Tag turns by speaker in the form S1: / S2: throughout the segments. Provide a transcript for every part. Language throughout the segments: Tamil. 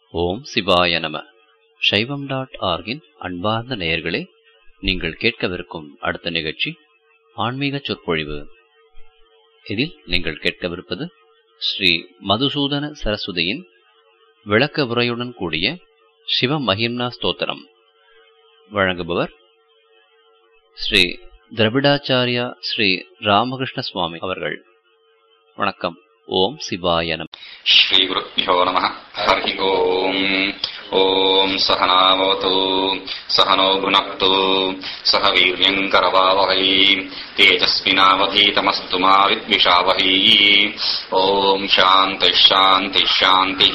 S1: ஓம் சிவாய நம. சைவம்.org-இன் அன்பார்ந்த நேயர்களே, நீங்கள் கேட்கவிருக்கும் அடுத்த நிகழ்ச்சி ஆன்மீக சொற்பொழிவு. இதில் நீங்கள் கேட்கவிருப்பது ஸ்ரீ மதுசூதன சரஸ்வதியின் விளக்க உரையுடன் கூடிய சிவ மகிம்னா ஸ்தோத்திரம். வழங்குபவர் ஸ்ரீ திரவிடாச்சாரியா ஸ்ரீ ராமகிருஷ்ண சுவாமி அவர்கள். வணக்கம். ஓம் சிவாய நம.
S2: ஸ்ரீ குருப்யோ நமः. ஹரி ஓம். ஓம் சகனாவது சகனோ புனக்து சக வீர்யங்கரவாவஹை தேஜஸ்வினாவதீதமஸ்து மா வித்விஷாவஹை. ஓம் சாந்தி சாந்தி சாந்தி.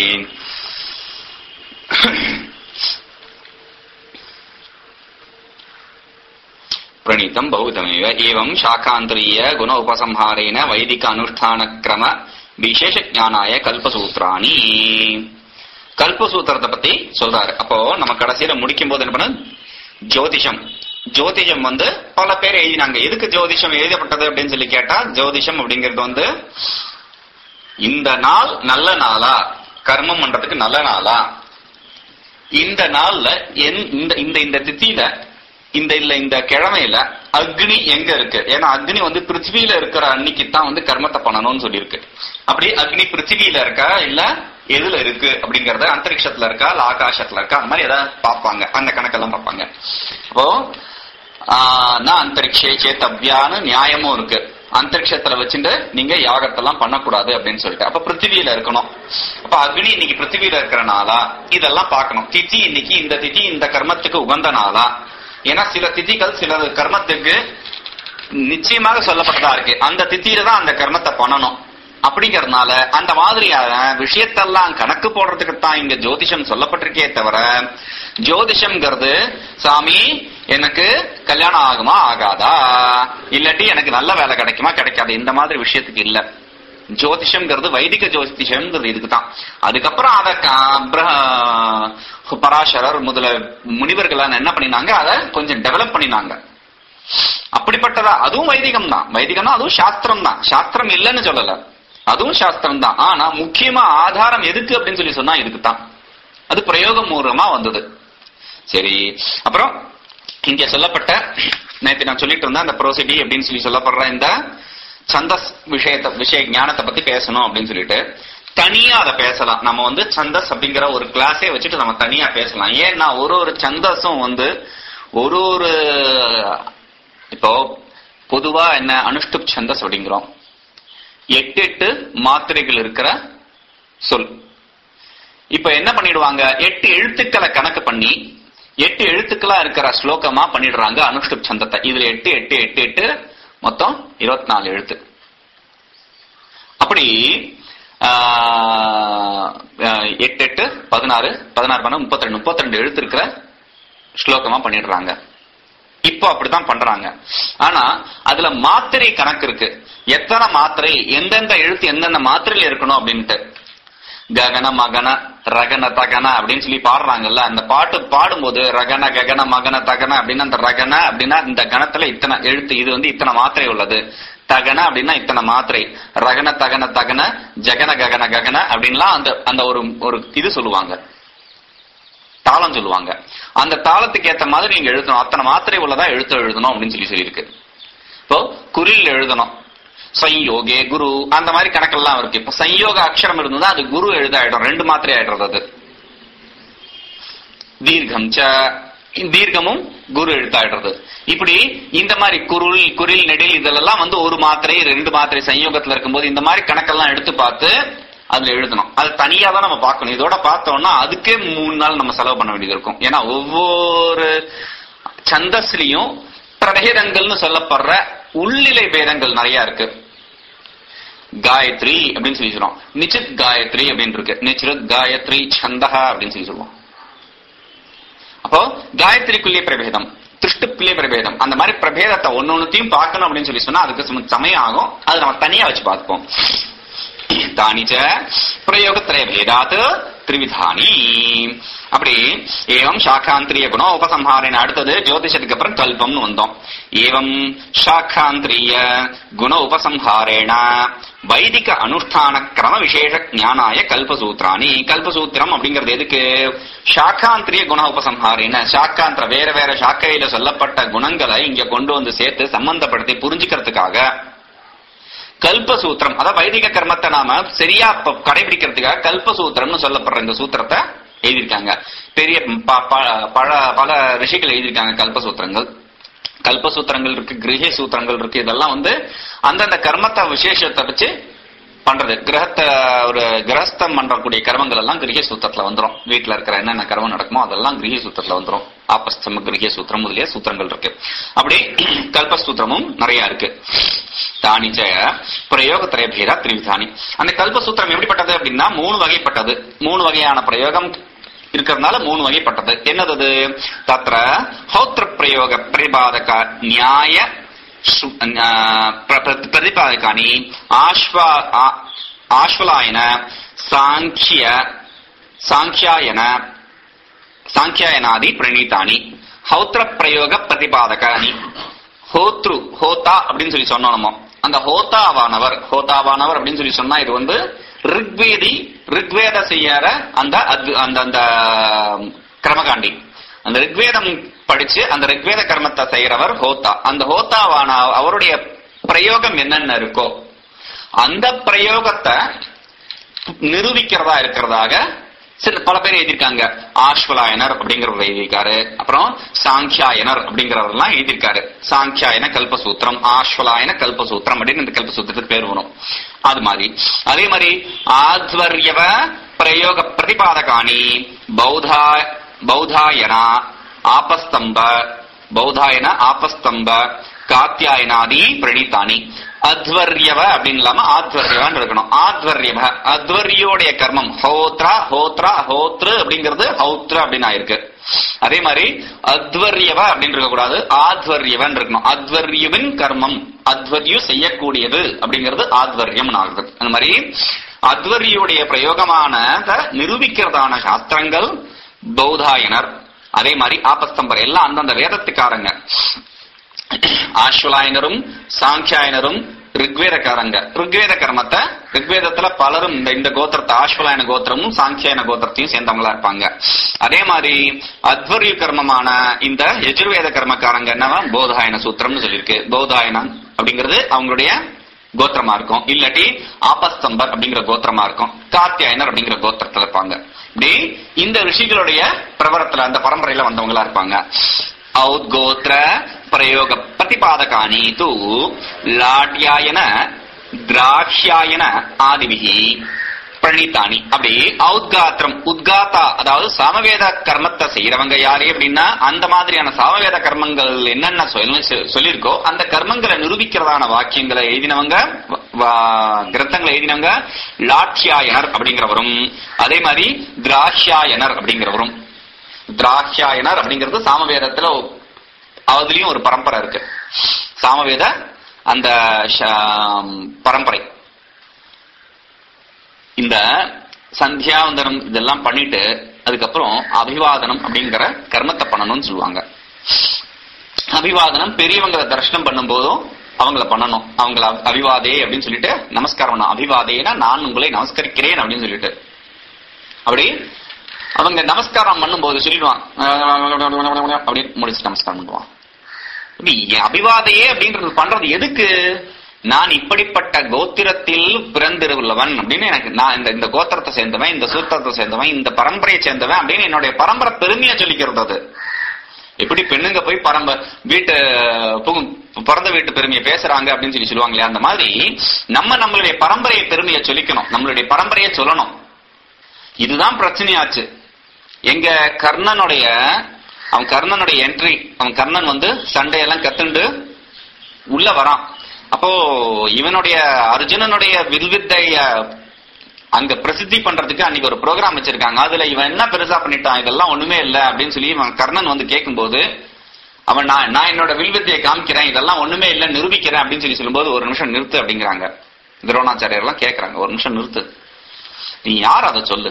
S2: प्रणीतम् बहुतमेव एवं शाखान्तरीय गुण उपसंहारेण वैदिक अनुष्ठान क्रम विशेष ज्ञानाय கல்பசூத்ராணி. கல்பசூத்திரத்தை பத்தி சொல்றாரு. அப்போ நம்ம கடைசியில முடிக்கும் போது என்ன பண்ண, ஜோதிஷம் ஜோதிஷம் பல பேர் எழுதினாங்க. எதுக்கு ஜோதிஷம் எழுதப்பட்டது அப்படின்னு சொல்லி கேட்டா, ஜோதிஷம் அப்படிங்கிறது இந்த நாள் நல்ல நாளா, கர்மம் பண்றதுக்கு நல்ல நாளா, இந்த நாள்ல இந்த திதியில இந்த கிழமையில அக்னி எங்க இருக்கு, ஏன்னா அக்னி பிருத்திவியில இருக்கிற அன்னைக்கு தான் கர்மத்தை பண்ணணும்னு சொல்லியிருக்கு. அப்படி அக்னி பிருத்திவியில இருக்கா இல்ல எதுல இருக்கு அப்படிங்கறத, அந்தரிக்ஷத்துல இருக்கா இல்ல ஆகாசத்துல இருக்கா, அந்த மாதிரி ஏதாவது பார்ப்பாங்க. அந்த கணக்கெல்லாம் பார்ப்பாங்க. அப்போ நான் அந்தரிக்ஷே சேத்தவ்யான்னு நியாயமும் இருக்கு. அந்தரிக்ஷத்துல வச்சுட்டு நீங்க யாகத்தெல்லாம் பண்ணக்கூடாது அப்படின்னு சொல்லிட்டு, அப்ப பிருத்திவியில இருக்கணும். அப்ப அக்னி இன்னைக்கு பிருத்திவியில இருக்கிறனாலா இதெல்லாம் பார்க்கணும். திதி இன்னைக்கு இந்த திதி இந்த கர்மத்துக்கு உகந்த நாளா, ஏன்னா சில திதிகள் சில கர்மத்துக்கு நிச்சயமாக சொல்லப்பட்டதா இருக்கு. அந்த திதியில தான் அந்த கர்மத்தை பண்ணணும். அப்படிங்கறதுனால அந்த மாதிரியான விஷயத்தெல்லாம் கணக்கு போடுறதுக்கு தான் இங்க ஜோதிஷம் சொல்லப்பட்டிருக்கே தவிர, ஜோதிஷம்ங்கிறது சாமி எனக்கு கல்யாணம் ஆகுமா ஆகாதா, இல்லாட்டி எனக்கு நல்ல வேலை கிடைக்குமா கிடைக்காது, இந்த மாதிரி விஷயத்துக்கு இல்ல. ஜோதிஷம்ங்கிறது வைதிக ஜோதிஷம்ங்கிறது இதுக்குதான். அதுக்கப்புறம் அத பராசரர் முதல முனிவர்கள் என்ன பண்ணினாங்க, அதை கொஞ்சம் டெவலப் பண்ணினாங்க. அப்படிப்பட்டதா அதுவும் வைதிகம் தான். வைதிகம்னா அதுவும் சாஸ்திரம் தான். சாஸ்திரம் இல்லைன்னு சொல்லல, அதுவும் சாஸ்திரம் தான். ஆனா முக்கியமா ஆதாரம் எதுக்கு அப்படின்னு சொல்லி சொன்னா இதுக்குதான். அது பிரயோகம் மூலமா வந்தது. சரி, அப்புறம் இங்க சொல்லப்பட்ட நேற்று நான் சொல்லிட்டு இருந்தேன், அந்த ப்ரோசிடி அப்படின்னு சொல்லி சொல்லப்படுற இந்த சந்தஸ் விஷய ஞானத்தை பத்தி பேசணும் அப்படின்னு சொல்லிட்டு தனியா அதை பேசலாம். நம்ம சந்தஸ் அப்படிங்கிற ஒரு கிளாஸே வச்சுட்டு நம்ம தனியா பேசலாம். ஏன்னா ஒரு சந்தஸும் ஒரு இப்போ பொதுவா என்ன அனுஷ்டுப் சந்தஸ் அப்படிங்கிறோம். 8 மாத்திரைகள் இருக்கிற சொல். இப்ப என்ன பண்ணிடுவாங்க, 8 எழுத்துக்களை கணக்கு பண்ணி 8 எழுத்துக்களா இருக்கிற ஸ்லோகமா பண்ணிடுறாங்க அனுஷ்டுப் சந்தத்தை. இதுல 8 8 8 8 மொத்தம் 24 எழுத்து. அப்படி 8 8 16 16 32 எழுத்து இருக்கிற ஸ்லோகமா பண்ணிடுறாங்க. இப்போ அப்படித்தான் பண்றாங்க. ஆனா அதுல மாத்திரை கணக்கு இருக்கு. எத்தனை மாத்திரை, எந்தெந்த எழுத்து எந்தெந்த மாத்திரையில இருக்கணும் அப்படின்ட்டு. ககன மகன ரகன தகன அப்படின்னு சொல்லி பாடுறாங்கல்ல, அந்த பாட்டு பாடும்போது ரகன ககன மகன தகன அப்படின்னு, அந்த ரகன அப்படின்னா இந்த கணத்துல இத்தனை எழுத்து, இது இத்தனை மாத்திரை உள்ளது. தகன அப்படின்னா இத்தனை மாத்திரை. ரகன தகன தகன ஜகன ககன ககன அப்படின்லாம் அந்த ஒரு இது சொல்லுவாங்க, தாளம் சொல்லுவாங்க. அந்த தாளத்துக்கு ஏத்த மாதிரி நீங்க எழுதணும். அத்தனை மாத்திரை உள்ளதா எழுதணும் அப்படின்னு சொல்லியிருக்கு. இப்போ குறில் எழுதணும், சம்யோகே குரு, அந்த மாதிரி கணக்கெல்லாம் இருக்கு. இப்ப சம்யோக அக்ஷரம் இருந்ததுன்னா அது குரு எழுதாயிடும், 2 மாத்திரை ஆயிடுறது. தீர்க்கம் தீர்க்கமும் குரு எழுத்தாயிடுறது. இப்படி இந்த மாதிரி குரில் நெடில் இதெல்லாம் ஒரு மாத்திரை 2 மாத்திரை சம்யோகத்துல இருக்கும்போது இந்த மாதிரி கணக்கெல்லாம் எடுத்து பார்த்து அதுல எழுதணும். அது தனியா தான் நம்ம பார்க்கணும். இதோட பார்த்தோம்னா அதுக்கே 3 நாள் நம்ம செலவு பண்ண வேண்டியது இருக்கும். ஏன்னா ஒவ்வொரு சந்தஸ்லயும் பிரபேதங்கள்னு சொல்லப்படுற உள்ளிலை பேதங்கள் நிறைய இருக்கு. காயத்ரி அப்படின்னு சொல்லி சொல்லுவோம், நிச்சித் காயத்ரி அப்படின்னு இருக்கு, நிச்சித் காயத்ரி சந்தகா அப்படின்னு சொல்லி சொல்லுவோம். அப்போ காயத்ரிக்குள்ளே பிரபேதம், திருஷ்டுக்குள்ளே பிரபேதம், அந்த மாதிரி பிரபேதத்தை ஒன்னொன்னுத்தையும் பார்க்கணும் அப்படின்னு சொல்லி சொன்னா அதுக்கு சமயம் ஆகும். அது நம்ம தனியா வச்சு பார்ப்போம். தானிச்ச பிரயோகத்ரய பேதாத் திரிவிதானி. அப்படி ஏவம் சாக்காந்திரிய குண உபசம்ஹாரேன. அடுத்தது ஜோதிஷத்துக்கு அப்புறம் கல்பம்னு வந்தோம். ஏவம் சாக்காந்திரிய குண உபசம்ஹாரேன வைதிக அனுஷ்டான கிரம விசேஷ ஞானாய கல்பசூத்ராணி. கல்பசூத்திரம் அப்படிங்கிறது எதுக்கு? சாக்காந்திரிய குண உபசம்ஹாரின, சாக்காந்திர வேற வேற சாக்கையில சொல்லப்பட்ட குணங்களை இங்க கொண்டு வந்து சேர்த்து சம்பந்தப்படுத்தி புரிஞ்சுக்கிறதுக்காக கல்பசூத்திரம். அதாவது வைதிக கர்மத்தை நாம சரியா கடைபிடிக்கிறதுக்காக கல்பசூத்திரம்னு சொல்லப்படுற இந்த சூத்திரத்தை எழுதியிருக்காங்க. பெரிய பல ரிஷிகள் எழுதியிருக்காங்க கல்பசூத்திரங்கள். கல்பசூத்திரங்கள் இருக்கு, கிரக சூத்திரங்கள் இருக்கு. இதெல்லாம் அந்தந்த கர்மத்தை விசேஷத்தை வச்சு பண்றது. ஒரு கிரகஸ்தம் பண்றக்கூடிய கர்மங்கள் எல்லாம் கிரக சூத்திரத்துல வந்துடும். வீட்டுல இருக்கிற என்னென்ன கர்மம் நடக்குமோ அதெல்லாம் கிரக சூத்திரத்துல வந்துடும். ஆபஸ்தம் கிரக சூத்திரம் முதலிய சூத்திரங்கள் இருக்கு. அப்படி கல்பசூத்திரமும் நிறைய இருக்கு. தானிச்ச பிரயோகத்திரைய பேரா திரிவிதானி. அந்த கல்பசூத்திரம் எப்படிப்பட்டது அப்படின்னா 3 வகைப்பட்டது. 3 வகையான பிரயோகம் இருக்கிறதுனால 3 வகைப்பட்டது. என்னது? தத்ர ஹௌத்ர பிரயோக பிரதிபாதக நியாய பிரதிபாதகானி ஆஷ்வலாயன சாங்கியாயனாதி பிரணீதானி. ஹௌத்ர பிரயோக பிரதிபாதகானி. ஹோதா அப்படின்னு சொல்லி சொன்னோமோ, அந்த ஹோதாவானவர் அப்படின்னு சொல்லி சொன்னா இது ரிக்வேத செய்யற அந்த கிரமகாண்டி. அந்த ரிக்வேதம் படிச்சு அந்த ரிக்வேத கர்மத்தை செய்யறவர் ஹோதா. அந்த ஹோதாவான அவருடைய பிரயோகம் என்னென்ன இருக்கோ அந்த பிரயோகத்தை நிரூபிக்கிறதா இருக்கிறதாக பல பேர் எழுதியிருக்காங்க. ஆஷ்வலாயனர் அப்படிங்கிறவர் எழுதியிருக்காரு. அப்புறம் சாங்கியாயனர் அப்படிங்கிறவர்லாம் எழுதியிருக்காரு. சாங்கியாயன கல்பசூத்திரம், ஆஷ்வலாயன கல்பசூத்திரம் அப்படின்னு இந்த கல்பசூத்திரத்துக்கு பேர் வரும். அதே மாதிரி ஆத்வர்யவ பிரயோக பிரதிபாதகானி பௌதாயன ஆபஸ்தம்ப காத்தியாயனாதி பிரணீதானி. அத்வர்யவ அப்படின்னு இல்லாம ஆத்வர்யவான் இருக்கணும். அத்வர்யோடைய கர்மம் ஹோத்ரு அப்படிங்கிறது ஹௌத்ர அப்படின்னு ஆயிருக்கு. அதே மாதிரி அத்வர்யவ அப்படின்னு இருக்க கூடாது, ஆத்வர்யவன் இருக்கணும். அத்வர்யவின் கர்மம், அத்வர்யு செய்யக்கூடியது அப்படிங்கிறது ஆத்வர்யம் ஆகுது. அந்த மாதிரி அத்வர்யோடைய பிரயோகமான நிரூபிக்கிறதான சாஸ்திரங்கள் பௌதாயனர். அதே மாதிரி ஆபஸ்தம்பர் எல்லாம் அந்தந்த வேதத்துக்காரங்க. ஆஷ்வலாயனரும் சாங்கியாயனரும் ரிக்வேதக்காரங்க. ரிக்வேத கர்மத்தை ரிக்வேதத்துல பலரும் இந்த கோத்திரத்தை ஆஷ்வலாயன கோத்திரமும் சாங்கியாயன கோத்திரத்தையும் சேர்ந்தவங்களா இருப்பாங்க. அதே மாதிரி அத்வர்ய கர்மமான இந்த யஜுர்வேத கர்மக்காரங்க என்னவா போதாயன சூத்திரம்னு சொல்லியிருக்கு. போதாயனம் அப்படிங்கிறது அவங்களுடைய கோத்திரமா இருக்கும். இல்லாட்டி ஆபஸ்தம்பர் அப்படிங்கிற கோத்திரமா இருக்கும். காத்தியாயனர் அப்படிங்கிற கோத்திரத்துல இருப்பாங்க. இப்படி இந்த ரிஷிகளுடைய பிரபரத்துல அந்த பரம்பரையில வந்தவங்களா இருப்பாங்க. ஔத்கோத்ர பிரயோக பிரதிபாதகானி து லாட்யாயன திராக்ஷாயன ஆதிபிஹி பிரணீதானி. அப்படி உத்காத்தா அதாவது சாமவேத கர்மத்தை செய்யறவங்க யாரு அப்படின்னா அந்த மாதிரியான சாமவேத கர்மங்கள் என்னென்ன சொல்லியிருக்கோ அந்த கர்மங்களை நிரூபிக்கிறதான வாக்கியங்களை எழுதினவங்க, கிரந்தங்களை எழுதினவங்க லாட்சியாயனர் அப்படிங்கிறவரும், அதே மாதிரி திராக்ஷாயனர் அப்படிங்கிறவரும். திராக்ஷாயனர் அப்படிங்கிறது சாமவேதத்துல அதுலயும் ஒரு பரம்பரை இருக்கு. சாமவேத அந்த பரம்பரை. இந்த சந்தியாவந்தனம் இதெல்லாம் பண்ணிட்டு அதுக்கப்புறம் அபிவாதனம் அப்படிங்கிற கர்மத்தை பண்ணணும்னு சொல்லுவாங்க. அபிவாதனம் பெரியவங்களை தரிசனம் பண்ணும் போதும் அவங்கள பண்ணணும். அவங்கள அபிவாதே அப்படின்னு சொல்லிட்டு நமஸ்காரம் பண்ணணும். அபிவாதேனா நான் உங்களை நமஸ்கரிக்கிறேன் அப்படின்னு சொல்லிட்டு அப்படி அவங்க நமஸ்காரம் பண்ணும் போது சொல்லிடுவான் அப்படின்னு முடிச்சு நமஸ்காரம் பண்ணுவான். அபிவாதையே அப்படின்றது பண்றது எதுக்கு? நான் இப்படிப்பட்ட கோத்திரத்தில் பிறந்திருள்ளவன் அப்படின்னு எனக்கு, நான் இந்த கோத்திரத்தை சேர்ந்தவன், இந்த சூத்திரத்தை சேர்ந்தவன், இந்த பரம்பரையை சேர்ந்தவன் அப்படின்னு என்னுடைய பரம்பரை பெருமையா சொல்லிக்கிறது. அது எப்படி பெண்ணுங்க போய் வீட்டு பிறந்த வீட்டு பெருமையை பேசுறாங்க அப்படின்னு சொல்லி சொல்லுவாங்களே, அந்த மாதிரி நம்மளுடைய பரம்பரையை பெருமையை சொல்லிக்கணும், நம்மளுடைய பரம்பரையை சொல்லணும். இதுதான் பிரச்சனையாச்சு. எங்க கர்ணனுடைய என்ட்ரி, அவன் கர்ணன் சண்டையெல்லாம் கத்துண்டு உள்ள வரான். அப்போ இவனுடைய அர்ஜுனனுடைய வில்வித்தைய அங்க பிரசித்தி பண்றதுக்கு அன்னைக்கு ஒரு ப்ரோக்ராம் வச்சிருக்காங்க. அதுல இவன் என்ன பெருசா பண்ணிட்டான், இதெல்லாம் ஒண்ணுமே இல்ல அப்படின்னு சொல்லி இவன் கர்ணன் கேட்கும் போது அவன் நான் என்னோட வில்வித்தையை காமிக்கிறேன், இதெல்லாம் ஒண்ணுமே இல்ல நிரூபிக்கிறேன் அப்படின்னு சொல்லி சொல்லும்போது ஒரு நிமிஷம் நிறுத்து அப்படிங்கிறாங்க. துரோணாச்சாரியர் எல்லாம் கேட்கறாங்க, ஒரு நிமிஷம் நிறுத்து, நீ யார் அதை சொல்லு.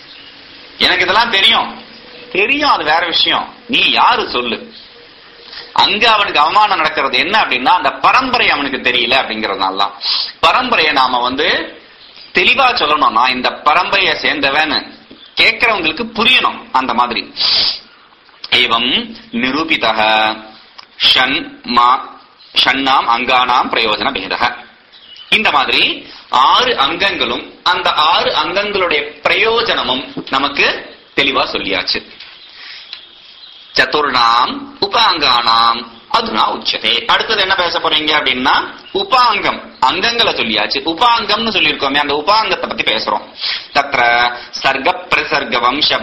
S2: எனக்கு இதெல்லாம் தெரியும், அது வேற விஷயம், நீ யாரு சொல்லு. அங்க அவனுக்கு அவமானம் நடக்கிறது என்ன அப்படின்னா அந்த பரம்பரை அவனுக்கு தெரியல அப்படிங்கறதுனால தான். பரம்பரையை நாம தெளிவா சொல்லணும். நான் இந்த பரம்பரையை சேர்ந்தவன் கேட்கிறவங்களுக்கு புரியணும். அந்த மாதிரி ஏவம் நிரூபிதः ஷண்ணாம் அங்கானாம் பிரயோஜன பேதः. இந்த மாதிரி 6 அங்கங்களும் அந்த 6 அங்கங்களுடைய பிரயோஜனமும் நமக்கு தெளிவா சொல்லியாச்சு. சதுர்ணாம் உபாங்கானாம் அதுனா உச்சதே. அடுத்தது என்ன பேச போறீங்க அப்படின்னா உபாங்கம். அங்கங்களை சொல்லியாச்சு, உபாங்கம்னு சொல்லியிருக்கோமே, அந்த உபாங்கத்தை பத்தி பேசுறோம். தத்ர சர்க பிரசர்க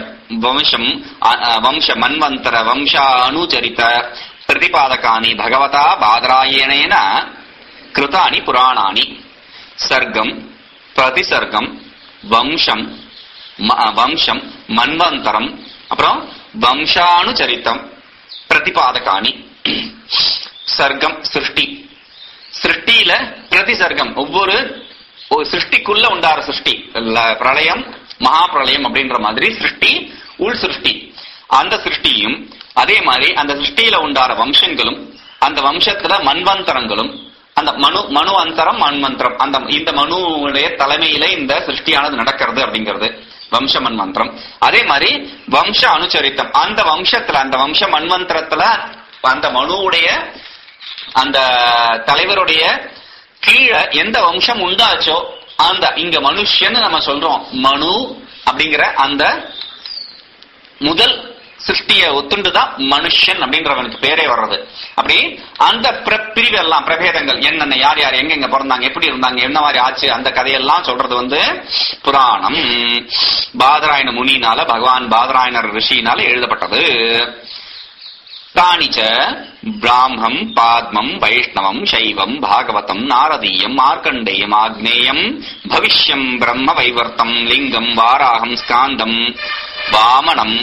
S2: வம்ச மன்வந்தர வம்சானுச்சரித பிரதிபாதகானி பகவதா பாதராயணேன கிருதானி புராணானி. சர்க்கம், பிரதிசர்க்கம், வம்சம், வம்சம், மன்வந்தரம், அப்புறம் வம்சானுச்சரித்தம், பிரதிபாதகானி. சர்க்கம் சிருஷ்டி, சிருஷ்டியில பிரதிசர்க்கம் ஒவ்வொரு சிருஷ்டிக்குள்ள உண்டார சிருஷ்டி, பிரளயம் மகா பிரளயம் அப்படின்ற மாதிரி சிருஷ்டி, உள் சிருஷ்டி, அந்த சிருஷ்டியும் அதே மாதிரி அந்த சிருஷ்டியில உண்டார வம்சங்களும் அந்த வம்சத்துல மன்வந்தரங்களும், அந்த மனு அந்தரம் மன்வந்தரம், அந்த இந்த மனுவுடைய தலைமையில இந்த சிருஷ்டியானது நடக்கிறது அப்படிங்கிறது வம்ச மன்வந்தரம். அதே மாதிரி வம்ச அனுச்சரித்தம், அந்த வம்சத்துல அந்த வம்ச மன்வந்தரத்துல அந்த மனுவுடைய அந்த தலைவருடைய கீழே எந்த வம்சம் உண்டாச்சோ அந்த இங்க மனுஷன் நம்ம சொல்றோம். மனு அப்படிங்கிற அந்த முதல் சிருஷ்டிய ஒத்துண்டுதான் மனுஷன் அப்படின்றவனுக்கு பேரே வர்றது. அப்படி அந்த பிரிவு எல்லாம் பிரபேதங்கள் என்னென்ன, யார் யார் எங்க பிறந்தாங்க, எப்படி இருந்தாங்க, என்ன மாதிரி ஆச்சு, அந்த கதையெல்லாம் சொல்றது புராணம். பாதராயண முனினால, பகவான் பாதராயணர் ரிஷினால எழுதப்பட்டது. தானிச்ச பிராமம் பாத்மம் வைஷ்ணவம் சைவம் பாகவதம் நாரதீயம் மார்க்கண்டேயம் ஆக்னேயம் பவிஷ்யம் பிரம்ம வைவர்த்தம் லிங்கம் வாராகம் ஸ்காந்தம் வாமனம்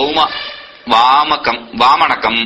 S2: வாமணகம்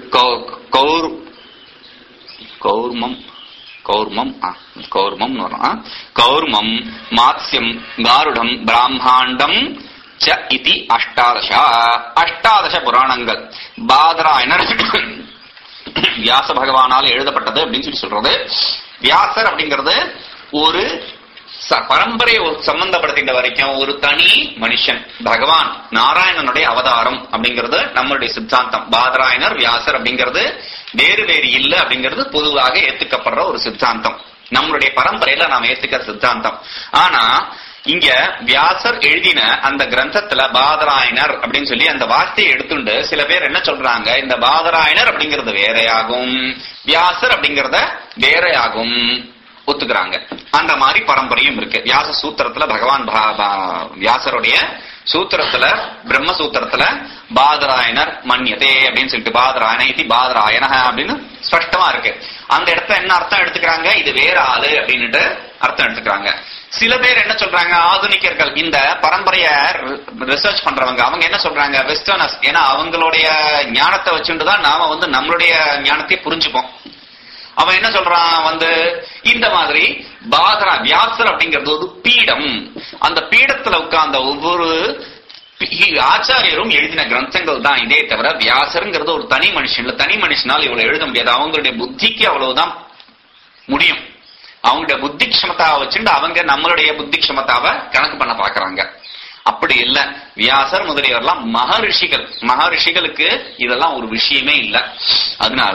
S2: கௌர்மம் மாத்ஸ்யம் காருடம் பிராமாண்டம் ச இதி அஷ்டாதச புராணங்கள் பாதராயணர் வியாச பகவானால் எழுதப்பட்டது அப்படின்னு சொல்றது. வியாசர் அப்படிங்கிறது ஒரு பரம்பரையை சம்பந்தப்படுத்திட்ட வரைக்கும் ஒரு தனி மனுஷன், பகவான் நாராயணனுடைய அவதாரம் அப்படிங்கிறது நம்மளுடைய சித்தாந்தம். பாதராயணர் வியாசர் அப்படிங்கிறது வேறு வேறு இல்ல அப்படிங்கிறது பொதுவாக ஏத்துக்கப்படுற ஒரு சித்தாந்தம், நம்மளுடைய பரம்பரையில நாம ஏத்துக்கிற சித்தாந்தம். ஆனா இங்க வியாசர் எழுதின அந்த கிரந்தத்துல பாதராயணர் அப்படின்னு சொல்லி அந்த வார்த்தையை எடுத்துண்டு சில பேர் என்ன சொல்றாங்க, இந்த பாதராயணர் அப்படிங்கிறது வேறையாகும், வியாசர் அப்படிங்கறத வேறையாகும் ஒத்துக்கிறாங்க. அந்த மாதிரி பரம்பரையும் இருக்கு. வியாச சூத்திரத்துல பகவான் வியாசருடைய சூத்திரத்துல பிரம்ம சூத்திரத்துல பாதராயணர் மன்யதே அப்படின்னு சொல்லிட்டு பாதராயண இது பாதராயண அப்படின்னு ஸ்பஷ்டமா இருக்கு. அந்த இடத்த என்ன அர்த்தம் எடுத்துக்கிறாங்க, இது வேற ஆளு அப்படின்னுட்டு அர்த்தம் எடுத்துக்கிறாங்க. சில பேர் என்ன சொல்றாங்க, ஆதுனிகர்கள் இந்த பரம்பரைய ரிசர்ச் பண்றவங்க அவங்க என்ன சொல்றாங்க, வெஸ்டர்னர்ஸ், ஏன்னா அவங்களுடைய ஞானத்தை வச்சுட்டுதான் நாம நம்மளுடைய ஞானத்தை புரிஞ்சுப்போம். அவன் என்ன சொல்றான், இந்த மாதிரி வியாசர் அப்படிங்கிறது ஒரு பீடம், அந்த பீடத்துல உட்கார்ந்த ஒவ்வொரு ஆச்சாரியரும் எழுதின கிரந்தங்கள் தான் இதே தவிர வியாசருங்கிறது ஒரு தனி மனுஷன், தனி மனுஷனால் இவ்வளவு எழுத முடியாது. அவங்களுடைய புத்திக்கு அவ்வளவுதான் முடியும். அவங்களுடைய புத்தி க்ஷமதாவை வச்சுட்டு அவங்க நம்மளுடைய புத்தி க்ஷமதாவை கணக்கு பண்ண பாக்குறாங்க. அப்படி இல்ல, வியாசர் முதலியவர்லாம் மகரிஷிகள், மகரிஷிகளுக்கு இதெல்லாம் ஒரு விஷயமே இல்லை. அதனால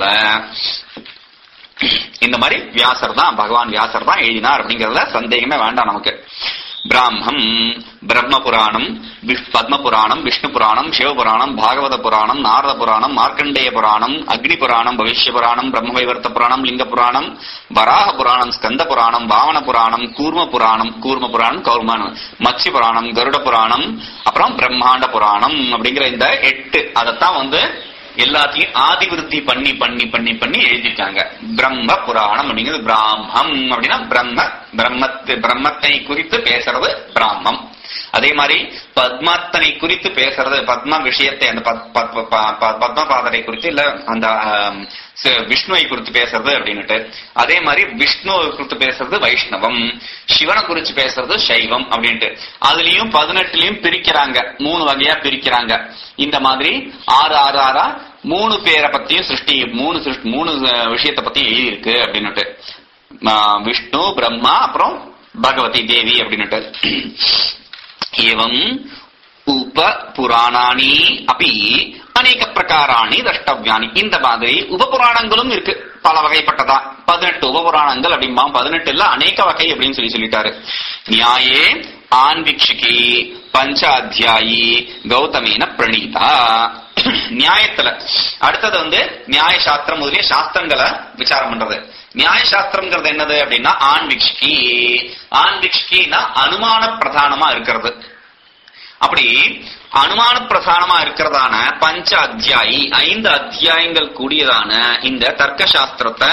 S2: இந்த மாதிரி வியாசர் தான், பகவான் வியாசர் தான் எழுதினார் அப்படிங்கறதுல சந்தேகமே வேண்டாம் நமக்கு. பிராமம், பிரம்ம புராணம், பத்ம புராணம், விஷ்ணு புராணம், சிவபுராணம், பாகவத புராணம், நாரத புராணம், மார்க்கண்டேய புராணம், அக்னி புராணம், பவிஷ்ய புராணம், பிரம்ம வைவர்த்த புராணம், லிங்க புராணம், வராக புராணம், ஸ்கந்த புராணம், வாமன புராணம், கூர்ம புராணம், கௌர்மன், மத்ஸ்ய புராணம், கருட புராணம், அப்புறம் பிரம்மாண்ட புராணம் அப்படிங்கிற இந்த 8 அதைத்தான் எல்லாத்தையும் ஆதிவிருத்தி பண்ணி பண்ணி பண்ணி பண்ணி எழுதிட்டாங்க. பிரம்ம புராணம் அப்படிங்கிறது பிராமம் அப்படின்னா பிரம்மத்தை குறித்து பேசுறது பிராமம். அதே மாதிரி பத்மத்தனை குறித்து பேசுறது, பத்ம விஷயத்தை அந்த பத்மபாதரை குறித்து இல்ல அந்த விஷ்ணுவை குறித்து பேசுறது அப்படின்னுட்டு. அதே மாதிரி விஷ்ணுவை குறித்து பேசுறது வைஷ்ணவம், சிவனை குறிச்சு பேசுறது சைவம் அப்படின்ட்டு. அதுலயும் 18லயும் பிரிக்கிறாங்க, 3 வகையா பிரிக்கிறாங்க. இந்த மாதிரி 6 6 6 3 பேரை பத்தியும் சிருஷ்டி 3 விஷயத்தை பத்தியும் எழுதி இருக்கு அப்படின்னுட்டு. விஷ்ணு, பிரம்மா, அப்புறம் பகவதி தேவி அப்படின்னுட்டு. ஏவம் உப புராணானி அப்படி அநேக பிரகாராணி திரஷ்டவ்யானி. இந்த மாதிரி உபபுராணங்களும் இருக்கு, பல வகைப்பட்டதா. 18 உபபுராணங்கள் அப்படிம்பா. 18 இல்ல அநேக வகை அப்படின்னு சொல்லிட்டாரு. நியாயே ஆன்விக்ஷிகி பஞ்சாத்தியாயி கௌதமேன பிரணீதா. நியாயத்துல அடுத்தது நியாய சாஸ்திரம் முதலிய சாஸ்திரங்களை விசாரம் பண்றது. நியாய சாஸ்திரம்ங்கிறது என்னது அப்படின்னா ஆன்விக்ஷிகி. ஆன்விக்ஷிகின்னா அனுமான பிரதானமா இருக்கிறது. அப்படி அனுமான பிரதானமா இருக்கிறதான பஞ்ச அத்தியாயி 5 அத்தியாயங்கள் கூடியதான இந்த தர்க்க சாஸ்திரத்தை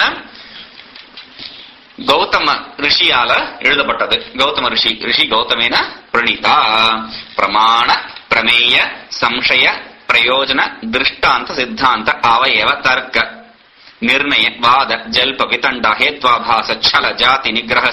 S2: கௌதம ரிஷியால எழுதப்பட்டது. கௌதம ரிஷி கௌதமேன பிரணீதா. பிரமாண பிரமேய சம்சய பிரயோஜன திருஷ்டாந்த சித்தாந்த அவயவ தர்க்க நிர்ணய வாத ஜல்ப விதண்டா ஹேத்வாபாச சல ஜாதி நிகிரஹ